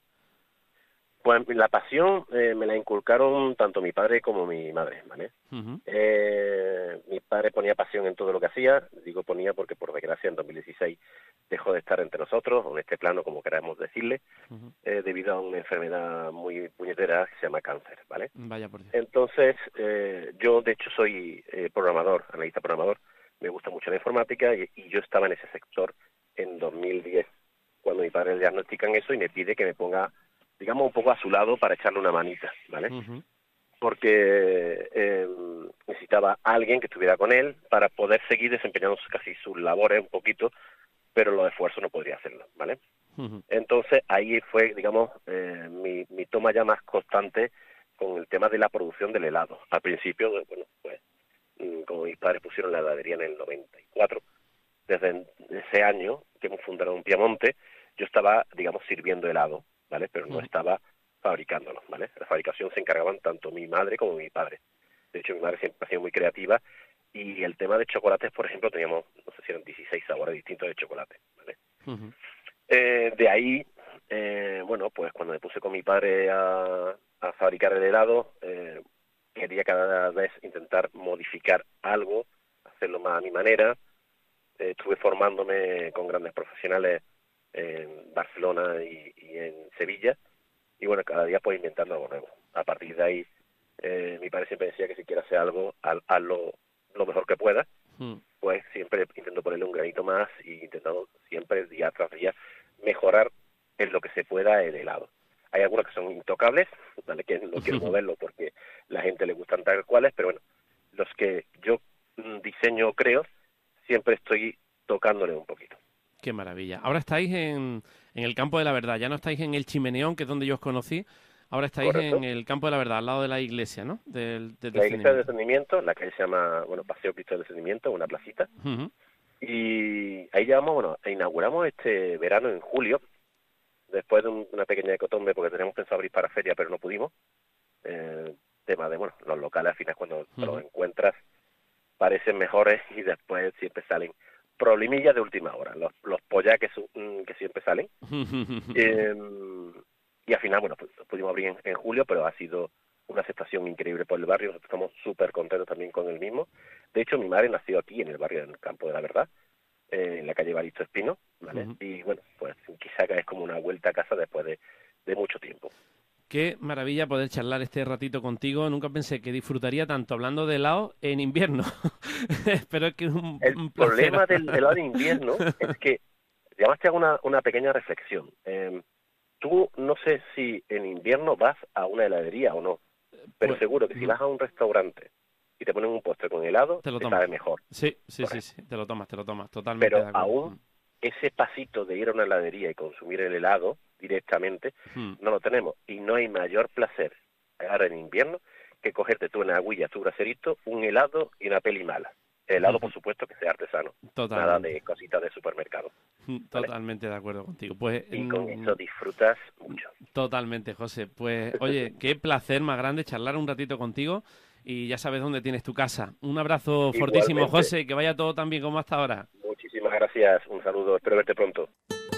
Pues la pasión eh, me la inculcaron tanto mi padre como mi madre, ¿vale? Uh-huh. Eh, mi padre ponía pasión en todo lo que hacía, digo ponía porque por desgracia en dos mil dieciséis dejó de estar entre nosotros, o en este plano como queramos decirle, uh-huh. eh, debido a una enfermedad muy puñetera que se llama cáncer, ¿vale? Vaya por Dios. Entonces, eh, yo de hecho soy eh, programador, analista programador, me gusta mucho la informática, y, y yo estaba en ese sector en dos mil diez, cuando mi padre le diagnostican eso y me pide que me ponga, digamos, un poco a su lado para echarle una manita, ¿vale? Uh-huh. Porque eh, necesitaba a alguien que estuviera con él para poder seguir desempeñando casi sus labores un poquito, pero los esfuerzos no podría hacerlo, ¿vale? Uh-huh. Entonces ahí fue, digamos, eh, mi, mi toma ya más constante con el tema de la producción del helado. Al principio, bueno, pues, como mis padres pusieron la heladería en el noventa y cuatro, desde ese año que hemos fundado en Piamonte, yo estaba, digamos, sirviendo helado, ¿vale? Pero no estaba fabricándolo, ¿vale? La fabricación se encargaban tanto mi madre como mi padre. De hecho, mi madre siempre ha sido muy creativa, y el tema de chocolates, por ejemplo, teníamos, no sé si eran dieciséis sabores distintos de chocolate, ¿vale? Uh-huh. Eh, de ahí, eh, bueno, pues cuando me puse con mi padre a, a fabricar el helado, eh, quería cada vez intentar modificar algo, hacerlo más a mi manera. Eh, estuve formándome con grandes profesionales en Barcelona y, y en Sevilla, y bueno, cada día pues inventando algo nuevo. A partir de ahí, eh, mi padre siempre decía que si quieres hacer algo, haz- hazlo lo mejor que puedas. Mm. Pues siempre intento ponerle un granito más y intentando siempre día tras día mejorar en lo que se pueda el helado. Hay algunos que son intocables, ¿vale? Que no quiero moverlo porque la gente le gustan tal cuales, pero bueno, los que yo mm, diseño o creo, siempre estoy tocándole un poquito. Qué maravilla. Ahora estáis en, en el campo de la verdad, ya no estáis en el Chimeneón, que es donde yo os conocí, ahora estáis Correcto. en el campo de la verdad, al lado de la iglesia, ¿no? Del, del La iglesia del descendimiento. descendimiento, la calle se llama, bueno, Paseo Cristo del Descendimiento, una placita, Ujú. y ahí llevamos, bueno, inauguramos este verano en julio, después de un- una pequeña hecatombe, porque teníamos pensado abrir para feria, pero no pudimos. Eh, tema de, bueno, los locales al final cuando Ujú. los encuentras parecen mejores y después siempre salen problemillas de última hora, los, los pollas que, su- mm, que siempre salen. Eh, y al final, bueno, pues pudimos abrir en, en julio, pero ha sido una aceptación increíble por el barrio. Nosotros estamos súper contentos también con el mismo. De hecho, mi madre nació aquí, en el barrio del Campo de la Verdad, eh, en la calle Baristo Espino, ¿vale? Ujú. Y bueno, pues quizá que es como una vuelta a casa después de, de mucho tiempo. Qué maravilla poder charlar este ratito contigo. Nunca pensé que disfrutaría tanto hablando de helado en invierno. Pero es que es un, El un placer. problema del helado de invierno es que, además te hago una, una pequeña reflexión. Eh, tú no sé si en invierno vas a una heladería o no, pero Pues, seguro que si no. vas a un restaurante y te ponen un postre con helado, Te lo te tomas. sabe mejor. Sí, sí, sí, Correcto. sí, te lo tomas, te lo tomas, totalmente Pero de acuerdo. aún ese pasito de ir a una heladería y consumir el helado directamente, Mm. no lo tenemos. Y no hay mayor placer ahora en invierno que cogerte tú en agüilla, tu bracerito, un helado y una peli mala. El helado, por supuesto, que sea artesano. Totalmente. Nada de cositas de supermercado. Totalmente de acuerdo contigo. Pues Y con mm, eso disfrutas mucho. totalmente, José. Pues oye, qué placer más grande charlar un ratito contigo y ya sabes dónde tienes tu casa. Un abrazo fortísimo, Igualmente. José, que vaya todo tan bien como hasta ahora. Muchísimas gracias. Un saludo. Espero verte pronto.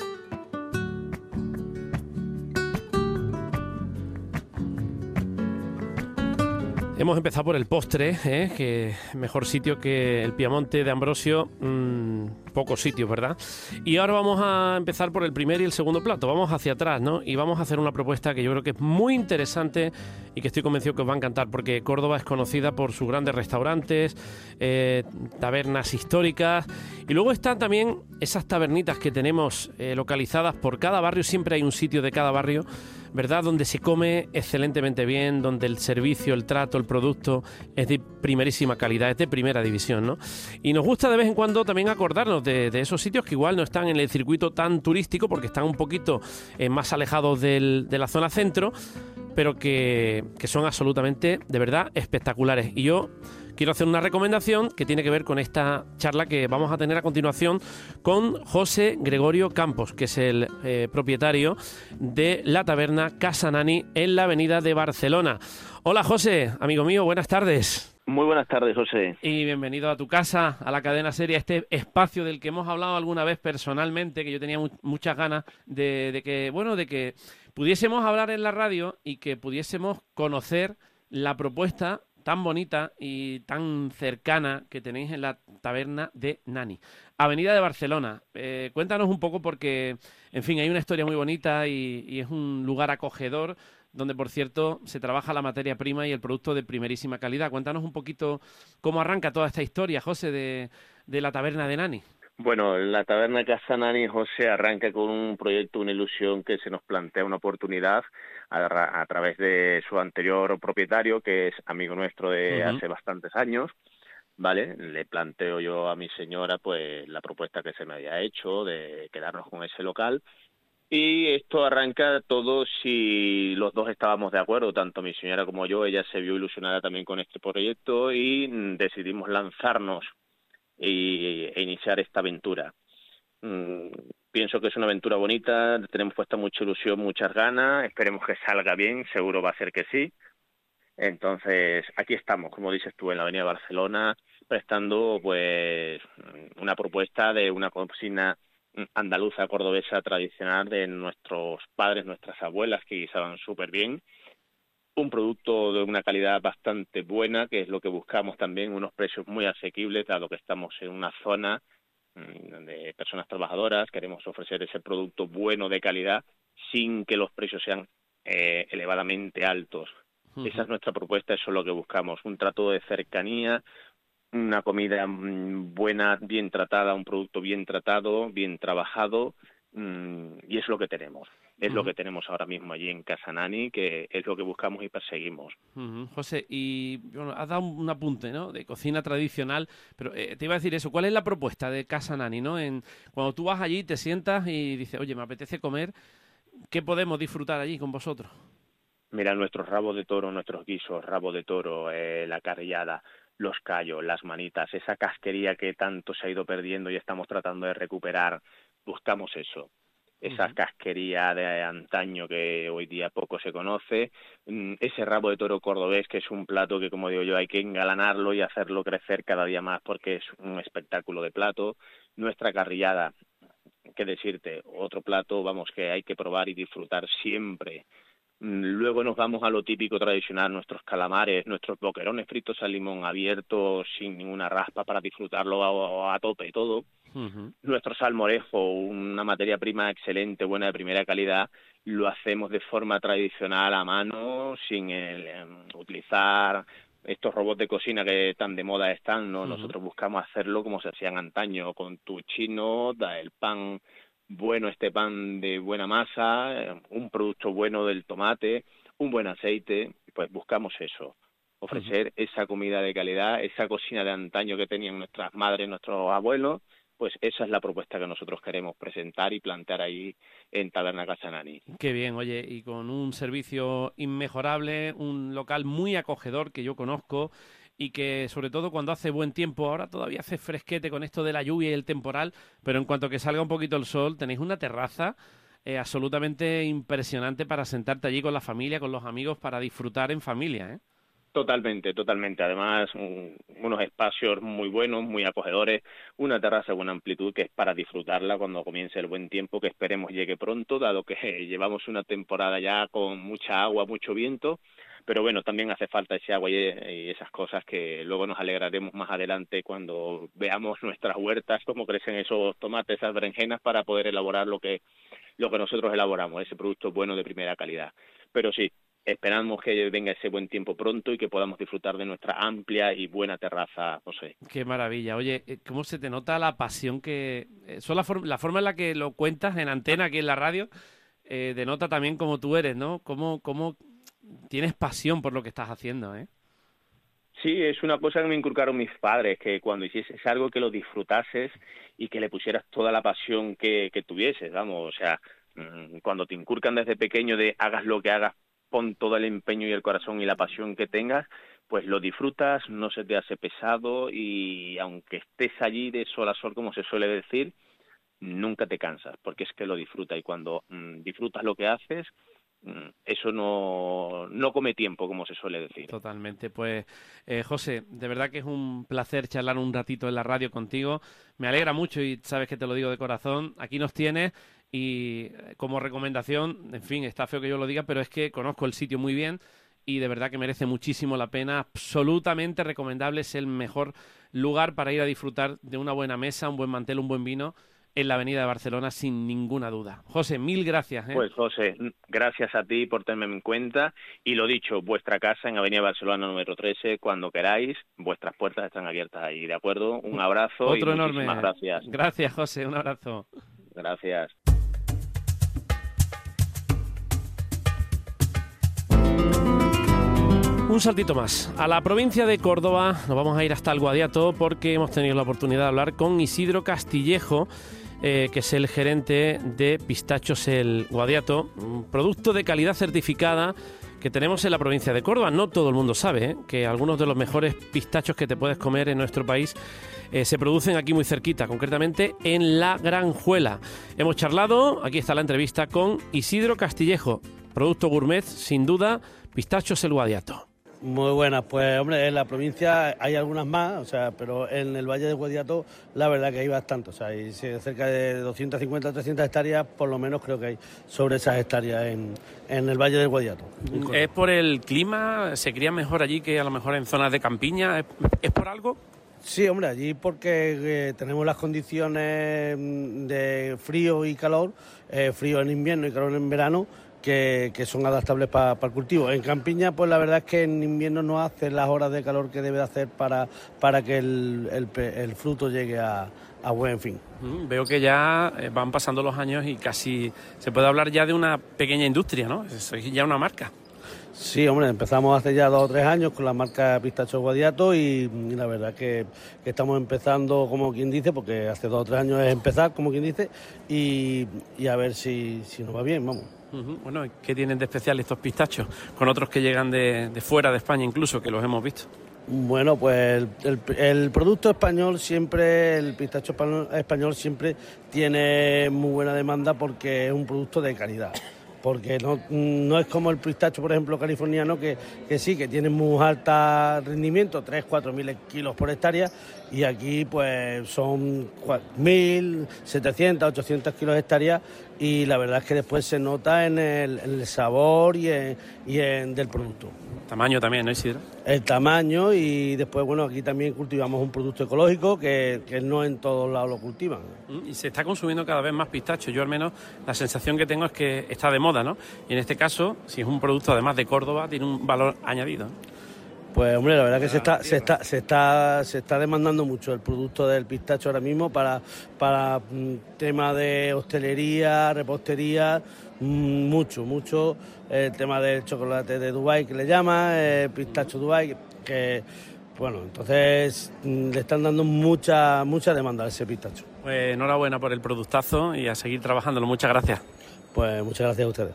Hemos empezado por el postre, ¿eh? Que mejor sitio que el Piamonte de Ambrosio, mmm, pocos sitios, ¿verdad? Y ahora vamos a empezar por el primer y el segundo plato, vamos hacia atrás, ¿no? Y vamos a hacer una propuesta que yo creo que es muy interesante y que estoy convencido que os va a encantar, porque Córdoba es conocida por sus grandes restaurantes, eh, tabernas históricas, y luego están también esas tabernitas que tenemos eh, localizadas por cada barrio, siempre hay un sitio de cada barrio, ¿verdad? Donde se come excelentemente bien, donde el servicio, el trato, el producto es de primerísima calidad, es de primera división, ¿no? Y nos gusta de vez en cuando también acordarnos de, de esos sitios que igual no están en el circuito tan turístico porque están un poquito eh, más alejados del, de la zona centro, pero que, que son absolutamente, de verdad, espectaculares. Y yo quiero hacer una recomendación que tiene que ver con esta charla que vamos a tener a continuación con José Gregorio Campos, que es el eh, propietario de la taberna Casa Nani en la avenida de Barcelona. Hola José, amigo mío, buenas tardes. Muy buenas tardes, José. Y bienvenido a tu casa, a la cadena serie, a este espacio del que hemos hablado alguna vez personalmente, que yo tenía mu- muchas ganas de, de que, bueno, de que pudiésemos hablar en la radio y que pudiésemos conocer la propuesta tan bonita y tan cercana que tenéis en la taberna de Nani. Avenida de Barcelona. Eh, cuéntanos un poco porque, en fin, hay una historia muy bonita y, y es un lugar acogedor donde, por cierto, se trabaja la materia prima y el producto de primerísima calidad. Cuéntanos un poquito cómo arranca toda esta historia, José, de, de la taberna de Nani. Bueno, la taberna Casa Nani, José, arranca con un proyecto, una ilusión que se nos plantea una oportunidad a, ra- a través de su anterior propietario, que es amigo nuestro de Ujú. hace bastantes años, ¿vale? Le planteo yo a mi señora pues la propuesta que se me había hecho de quedarnos con ese local. Y esto arranca todo si los dos estábamos de acuerdo, tanto mi señora como yo. Ella se vio ilusionada también con este proyecto y mm, decidimos lanzarnos y, e iniciar esta aventura. Mm, pienso que es una aventura bonita, tenemos puesta mucha ilusión, muchas ganas, esperemos que salga bien, seguro va a ser que sí. Entonces, aquí estamos, como dices tú, en la avenida Barcelona, prestando pues una propuesta de una cocina andaluza, cordobesa, tradicional de nuestros padres, nuestras abuelas, que guisaban súper bien. un producto de una calidad bastante buena, que es lo que buscamos también, unos precios muy asequibles, dado que estamos en una zona de personas trabajadoras. Queremos ofrecer ese producto bueno de calidad sin que los precios sean eh, elevadamente altos. Uh-huh. Esa es nuestra propuesta, eso es lo que buscamos, un trato de cercanía, una comida buena, bien tratada, un producto bien tratado, bien trabajado, mmm, y es lo que tenemos. Es uh-huh. lo que tenemos ahora mismo allí en Casa Nani, que es lo que buscamos y perseguimos. Uh-huh. José, y bueno, has dado un apunte, ¿no?, de cocina tradicional, pero eh, te iba a decir eso, ¿cuál es la propuesta de Casa Nani, ¿no? En, cuando tú vas allí, te sientas y dices, oye, me apetece comer, ¿qué podemos disfrutar allí con vosotros? Mira, nuestros rabos de toro, nuestros guisos, rabo de toro, eh, la carrillada, los callos, las manitas, esa casquería que tanto se ha ido perdiendo y estamos tratando de recuperar, buscamos eso. Esa uh-huh. casquería de antaño que hoy día poco se conoce, ese rabo de toro cordobés, que es un plato que, como digo yo, hay que engalanarlo y hacerlo crecer cada día más porque es un espectáculo de plato. Nuestra carrillada, qué decirte, otro plato, vamos, que hay que probar y disfrutar siempre. Luego nos vamos a lo típico tradicional, nuestros calamares, nuestros boquerones fritos al limón abiertos sin ninguna raspa para disfrutarlo a, a tope todo. Uh-huh. Nuestro salmorejo, una materia prima excelente, buena, de primera calidad, lo hacemos de forma tradicional a mano, sin el, um, utilizar estos robots de cocina que tan de moda están, ¿no? Uh-huh. Nosotros buscamos hacerlo como se hacían antaño, con tu chino, da el pan bueno, este pan de buena masa, un producto bueno del tomate, un buen aceite, pues buscamos eso, ofrecer uh-huh. esa comida de calidad, esa cocina de antaño que tenían nuestras madres, nuestros abuelos, pues esa es la propuesta que nosotros queremos presentar y plantear ahí en Taberna Casa Nani. Qué bien, oye, y con un servicio inmejorable, un local muy acogedor que yo conozco, y que sobre todo cuando hace buen tiempo, ahora todavía hace fresquete con esto de la lluvia y el temporal, pero en cuanto que salga un poquito el sol, tenéis una terraza eh, absolutamente impresionante para sentarte allí con la familia, con los amigos, para disfrutar en familia, ¿eh? Totalmente, totalmente. Además, un, unos espacios muy buenos, muy acogedores, una terraza de buena amplitud que es para disfrutarla cuando comience el buen tiempo, que esperemos llegue pronto, dado que eh, llevamos una temporada ya con mucha agua, mucho viento. Pero bueno, también hace falta ese agua y, y esas cosas que luego nos alegraremos más adelante cuando veamos nuestras huertas, cómo crecen esos tomates, esas berenjenas, para poder elaborar lo que lo que nosotros elaboramos, ese producto bueno de primera calidad. Pero sí, esperamos que venga ese buen tiempo pronto y que podamos disfrutar de nuestra amplia y buena terraza, José. Qué maravilla. Oye, ¿cómo se te nota la pasión que... Son la, for- la forma en la que lo cuentas en antena, aquí en la radio, eh, denota también cómo tú eres, ¿no? Cómo... cómo... Tienes pasión por lo que estás haciendo, ¿eh? Sí, es una cosa que me inculcaron mis padres, que cuando hicieses algo que lo disfrutases y que le pusieras toda la pasión que, que tuvieses, vamos, o sea, cuando te inculcan desde pequeño de hagas lo que hagas, pon todo el empeño y el corazón y la pasión que tengas, pues lo disfrutas, no se te hace pesado y aunque estés allí de sol a sol, como se suele decir, nunca te cansas, porque es que lo disfrutas y cuando mmm, disfrutas lo que haces, eso no, no come tiempo, como se suele decir. Totalmente. Pues, eh, José, de verdad que es un placer charlar un ratito en la radio contigo. Me alegra mucho y sabes que te lo digo de corazón. Aquí nos tienes y como recomendación, en fin, está feo que yo lo diga, pero es que conozco el sitio muy bien y de verdad que merece muchísimo la pena. Absolutamente recomendable, es el mejor lugar para ir a disfrutar de una buena mesa, un buen mantel, un buen vino en la avenida de Barcelona, sin ninguna duda. José, mil gracias. ¿eh? Pues José, gracias a ti por tenerme en cuenta y lo dicho, vuestra casa en avenida Barcelona número trece, cuando queráis, vuestras puertas están abiertas ahí, ¿de acuerdo? Un abrazo. Otro y enorme. Muchísimas gracias. Gracias, José, un abrazo. Gracias. Un saltito más. A la provincia de Córdoba nos vamos a ir hasta el Guadiato porque hemos tenido la oportunidad de hablar con Isidro Castillejo, eh, que es el gerente de Pistachos El Guadiato, un producto de calidad certificada que tenemos en la provincia de Córdoba. No todo el mundo sabe ¿eh? que algunos de los mejores pistachos que te puedes comer en nuestro país eh, se producen aquí muy cerquita, concretamente en La Granjuela. Hemos charlado, aquí está la entrevista con Isidro Castillejo, producto gourmet, sin duda, Pistachos El Guadiato. Muy buenas, pues hombre, en la provincia hay algunas más, o sea, pero en el Valle del Guadiato la verdad que hay bastante, o sea, hay cerca de doscientas cincuenta a trescientas hectáreas, por lo menos creo que hay sobre esas hectáreas en, en el Valle del Guadiato. ¿Es por el clima? ¿Se cría mejor allí que a lo mejor en zonas de campiña? ¿Es, es por algo? Sí, hombre, allí porque eh, tenemos las condiciones de frío y calor, eh, frío en invierno y calor en verano, Que, que son adaptables para pa el cultivo. En campiña, pues la verdad es que en invierno no hace las horas de calor que debe de hacer para, para que el, el, el fruto llegue a, a buen fin. Mm, veo que ya van pasando los años y casi se puede hablar ya de una pequeña industria, ¿no? Es ya una marca. Sí, hombre, empezamos hace ya dos o tres años con la marca Pistacho Guadiato y, y la verdad que, que estamos empezando, como quien dice, porque hace dos o tres años es empezar, como quien dice, y, y a ver si, si nos va bien, vamos. Uh-huh. Bueno, ¿qué tienen de especial estos pistachos con otros que llegan de, de fuera de España incluso, que los hemos visto? Bueno, pues el, el, el producto español siempre, el pistacho español siempre tiene muy buena demanda porque es un producto de calidad. Porque no, no es como el pistacho, por ejemplo, californiano, que, que sí, que tiene muy alto rendimiento, tres, cuatro mil kilos por hectárea, y aquí pues son mil, setecientos, ochocientos kilos hectárea, y la verdad es que después se nota en el, en el sabor y en, y en del producto. Tamaño también, ¿no, Isidro? El tamaño, y después, bueno, aquí también cultivamos un producto ecológico que, que no en todos lados lo cultivan. Y se está consumiendo cada vez más pistacho. Yo al menos la sensación que tengo es que está de moda, ¿no? Y en este caso, si es un producto además de Córdoba, tiene un valor añadido. Pues hombre, la verdad que se está, se está, se está, se está demandando mucho el producto del pistacho ahora mismo para, para mm, tema de hostelería, repostería, mm, mucho, mucho. El tema del chocolate de Dubái que le llama, el pistacho Dubái, que bueno, entonces mm, le están dando mucha, mucha demanda a ese pistacho. Pues enhorabuena por el productazo y a seguir trabajándolo. Muchas gracias. Pues muchas gracias a ustedes.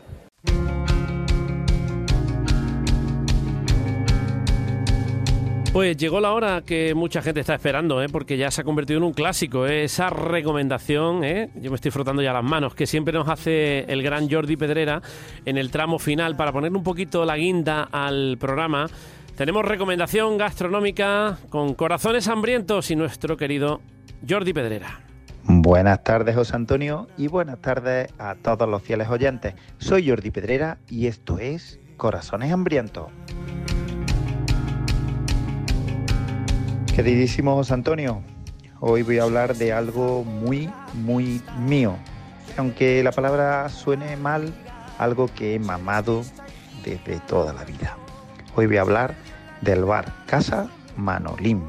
Pues llegó la hora que mucha gente está esperando, ¿eh? Porque ya se ha convertido en un clásico, ¿eh? Esa recomendación, ¿eh? Yo me estoy frotando ya las manos, que siempre nos hace el gran Jordi Pedrera en el tramo final para poner un poquito la guinda al programa. Tenemos recomendación gastronómica con corazones hambrientos y nuestro querido Jordi Pedrera. Buenas tardes, José Antonio, y buenas tardes a todos los fieles oyentes. Soy Jordi Pedrera y esto es Corazones Hambrientos. Queridísimo José Antonio, hoy voy a hablar de algo muy, muy mío. Aunque la palabra suene mal, algo que he mamado desde toda la vida. Hoy voy a hablar del bar Casa Manolín,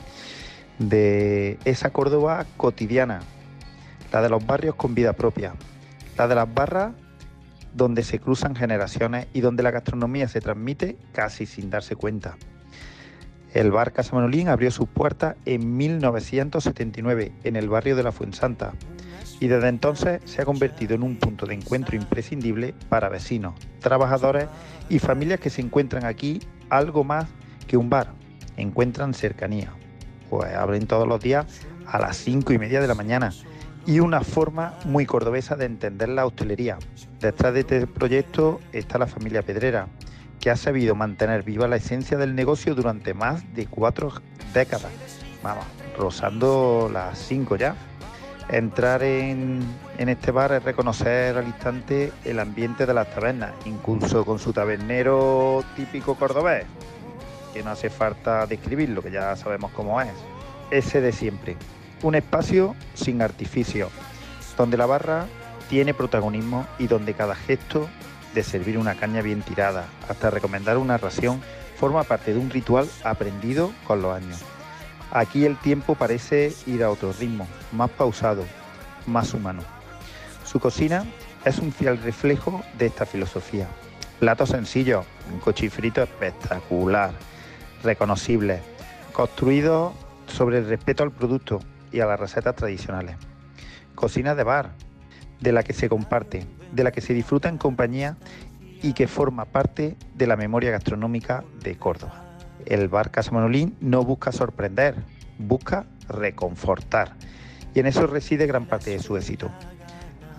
de esa Córdoba cotidiana, la de los barrios con vida propia, la de las barras donde se cruzan generaciones y donde la gastronomía se transmite casi sin darse cuenta. El bar Casa Manolín abrió sus puertas en mil novecientos setenta y nueve en el barrio de la Fuensanta y desde entonces se ha convertido en un punto de encuentro imprescindible para vecinos, trabajadores y familias que se encuentran aquí algo más que un bar, encuentran cercanía, pues abren todos los días a las cinco y media de la mañana y una forma muy cordobesa de entender la hostelería. Detrás de este proyecto está la familia Pedrera, que ha sabido mantener viva la esencia del negocio durante más de cuatro décadas. Vamos, rozando las cinco ya. Entrar en, en este bar es reconocer al instante el ambiente de las tabernas, incluso con su tabernero típico cordobés, que no hace falta describirlo, que ya sabemos cómo es. Ese de siempre. Un espacio sin artificio, donde la barra tiene protagonismo y donde cada gesto de servir una caña bien tirada hasta recomendar una ración forma parte de un ritual aprendido con los años. Aquí el tiempo parece ir a otro ritmo, más pausado, más humano. Su cocina es un fiel reflejo de esta filosofía. Platos sencillos, un cochifrito espectacular, reconocible, construido sobre el respeto al producto y a las recetas tradicionales. Cocina de bar, de la que se comparte, de la que se disfruta en compañía y que forma parte de la memoria gastronómica de Córdoba. El bar Casa Manolín no busca sorprender, busca reconfortar, y en eso reside gran parte de su éxito.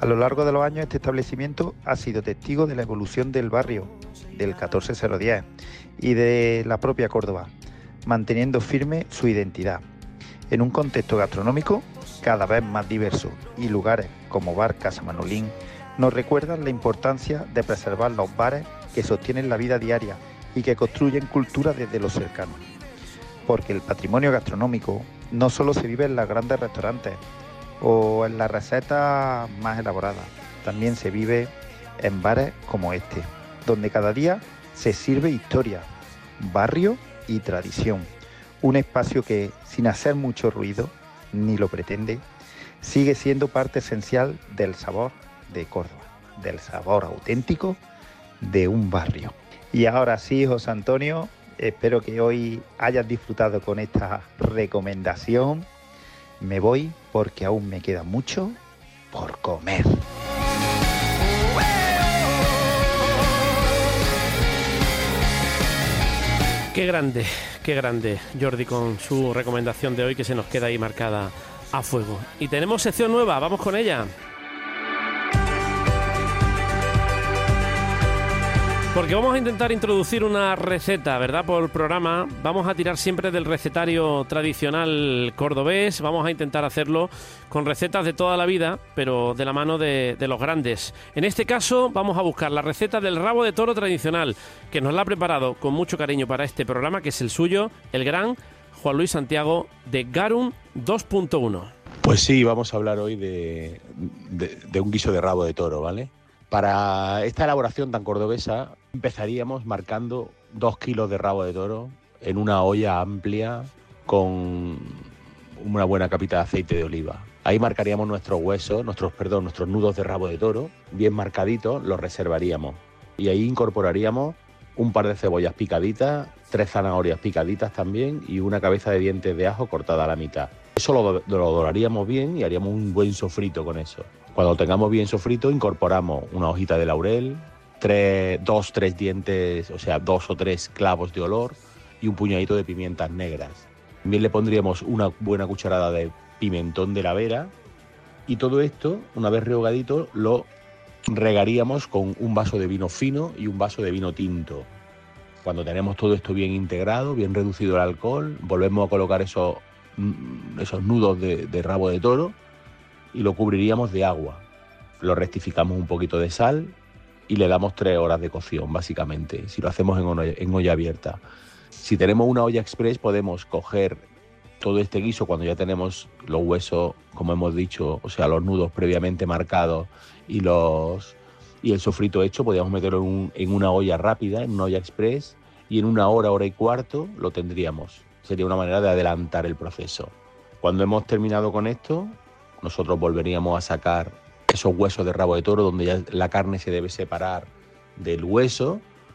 A lo largo de los años este establecimiento ha sido testigo de la evolución del barrio, del catorce cero diez y de la propia Córdoba, manteniendo firme su identidad. En un contexto gastronómico cada vez más diverso y lugares como Bar Casa Manolín nos recuerdan la importancia de preservar los bares que sostienen la vida diaria y que construyen cultura desde lo cercano. Porque el patrimonio gastronómico no solo se vive en los grandes restaurantes o en las recetas más elaboradas, también se vive en bares como este, donde cada día se sirve historia, barrio y tradición. Un espacio que, sin hacer mucho ruido, ni lo pretende, sigue siendo parte esencial del sabor de Córdoba, del sabor auténtico de un barrio. Y ahora sí, José Antonio, espero que hoy hayas disfrutado con esta recomendación. Me voy porque aún me queda mucho por comer. Qué grande, qué grande Jordi con su recomendación de hoy, que se nos queda ahí marcada a fuego. Y tenemos sección nueva, vamos con ella. Porque vamos a intentar introducir una receta, ¿verdad? Por el programa. Vamos a tirar siempre del recetario tradicional cordobés. Vamos a intentar hacerlo con recetas de toda la vida, pero de la mano de, de los grandes. En este caso vamos a buscar la receta del rabo de toro tradicional, que nos la ha preparado con mucho cariño para este programa, que es el suyo, el gran Juan Luis Santiago de Garum dos punto uno. Pues sí, vamos a hablar hoy de, de, de un guiso de rabo de toro, ¿vale? Para esta elaboración tan cordobesa empezaríamos marcando dos kilos de rabo de toro en una olla amplia con una buena capita de aceite de oliva. Ahí marcaríamos nuestros huesos, nuestros, perdón, nuestros nudos de rabo de toro, bien marcaditos, los reservaríamos. Y ahí incorporaríamos un par de cebollas picaditas, tres zanahorias picaditas también y una cabeza de dientes de ajo cortada a la mitad. Eso lo, lo doraríamos bien y haríamos un buen sofrito con eso. Cuando lo tengamos bien sofrito, incorporamos una hojita de laurel, tres, dos, tres dientes, o sea, dos o tres clavos de olor y un puñadito de pimientas negras. También le pondríamos una buena cucharada de pimentón de la Vera y todo esto, una vez rehogadito, lo regaríamos con un vaso de vino fino y un vaso de vino tinto. Cuando tenemos todo esto bien integrado, bien reducido el alcohol, volvemos a colocar esos, esos nudos de, de rabo de toro y lo cubriríamos de agua. Lo rectificamos un poquito de sal y le damos tres horas de cocción, básicamente, si lo hacemos en olla, en olla abierta. Si tenemos una olla express, podemos coger todo este guiso cuando ya tenemos los huesos, como hemos dicho, o sea, los nudos previamente marcados y, los, y el sofrito hecho, podríamos meterlo en, un, en una olla rápida, en una olla express, y en una hora, hora y cuarto lo tendríamos. Sería una manera de adelantar el proceso. Cuando hemos terminado con esto, nosotros volveríamos a sacar esos huesos de rabo de toro donde ya la carne se debe separar del hueso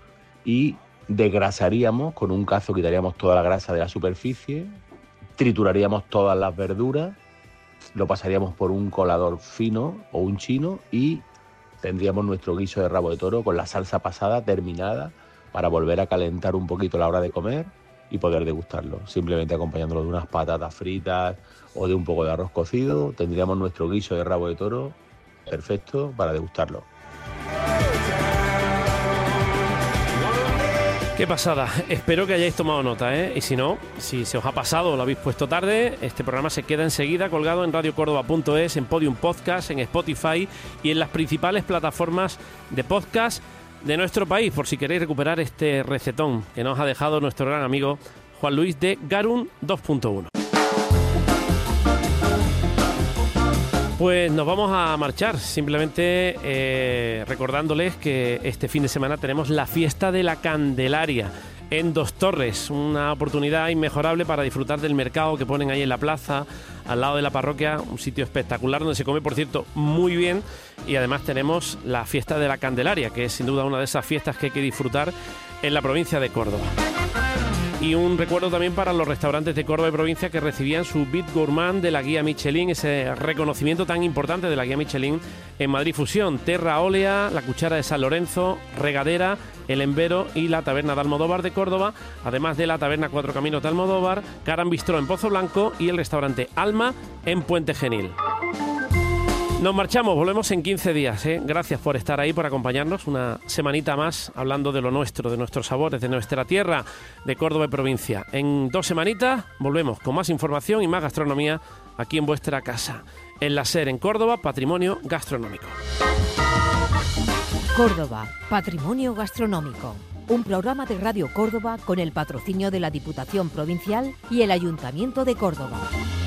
y desgrasaríamos con un cazo, quitaríamos toda la grasa de la superficie, trituraríamos todas las verduras, lo pasaríamos por un colador fino o un chino y tendríamos nuestro guiso de rabo de toro con la salsa pasada terminada para volver a calentar un poquito a la hora de comer y poder degustarlo, simplemente acompañándolo de unas patatas fritas o de un poco de arroz cocido. Tendríamos nuestro guiso de rabo de toro perfecto para degustarlo. Qué pasada, espero que hayáis tomado nota, ¿eh? Y si no, si se os ha pasado o lo habéis puesto tarde, este programa se queda enseguida colgado en radio córdoba punto es, en Podium Podcast, en Spotify y en las principales plataformas de podcast de nuestro país, por si queréis recuperar este recetón que nos ha dejado nuestro gran amigo Juan Luis de Garum dos punto uno. Pues nos vamos a marchar, simplemente eh, recordándoles que este fin de semana tenemos la fiesta de la Candelaria en Dos Torres, una oportunidad inmejorable para disfrutar del mercado que ponen ahí en la plaza, al lado de la parroquia, un sitio espectacular donde se come, por cierto, muy bien, y además tenemos la fiesta de la Candelaria, que es sin duda una de esas fiestas que hay que disfrutar en la provincia de Córdoba. Y un recuerdo también para los restaurantes de Córdoba y provincia que recibían su Bit Gourmand de la guía Michelin, ese reconocimiento tan importante de la guía Michelin en Madrid Fusión. Terra Olea, la Cuchara de San Lorenzo, Regadera, El Embero y la Taberna de Almodóvar de Córdoba, además de la Taberna Cuatro Caminos de Almodóvar, Caram Bistró en Pozo Blanco y el restaurante Alma en Puente Genil. Nos marchamos, volvemos en quince días. ¿eh? Gracias por estar ahí, por acompañarnos una semanita más hablando de lo nuestro, de nuestros sabores, de nuestra tierra, de Córdoba y provincia. En dos semanitas volvemos con más información y más gastronomía aquí en vuestra casa. En la SER en Córdoba, Patrimonio Gastronómico. Córdoba, Patrimonio Gastronómico. Un programa de Radio Córdoba con el patrocinio de la Diputación Provincial y el Ayuntamiento de Córdoba.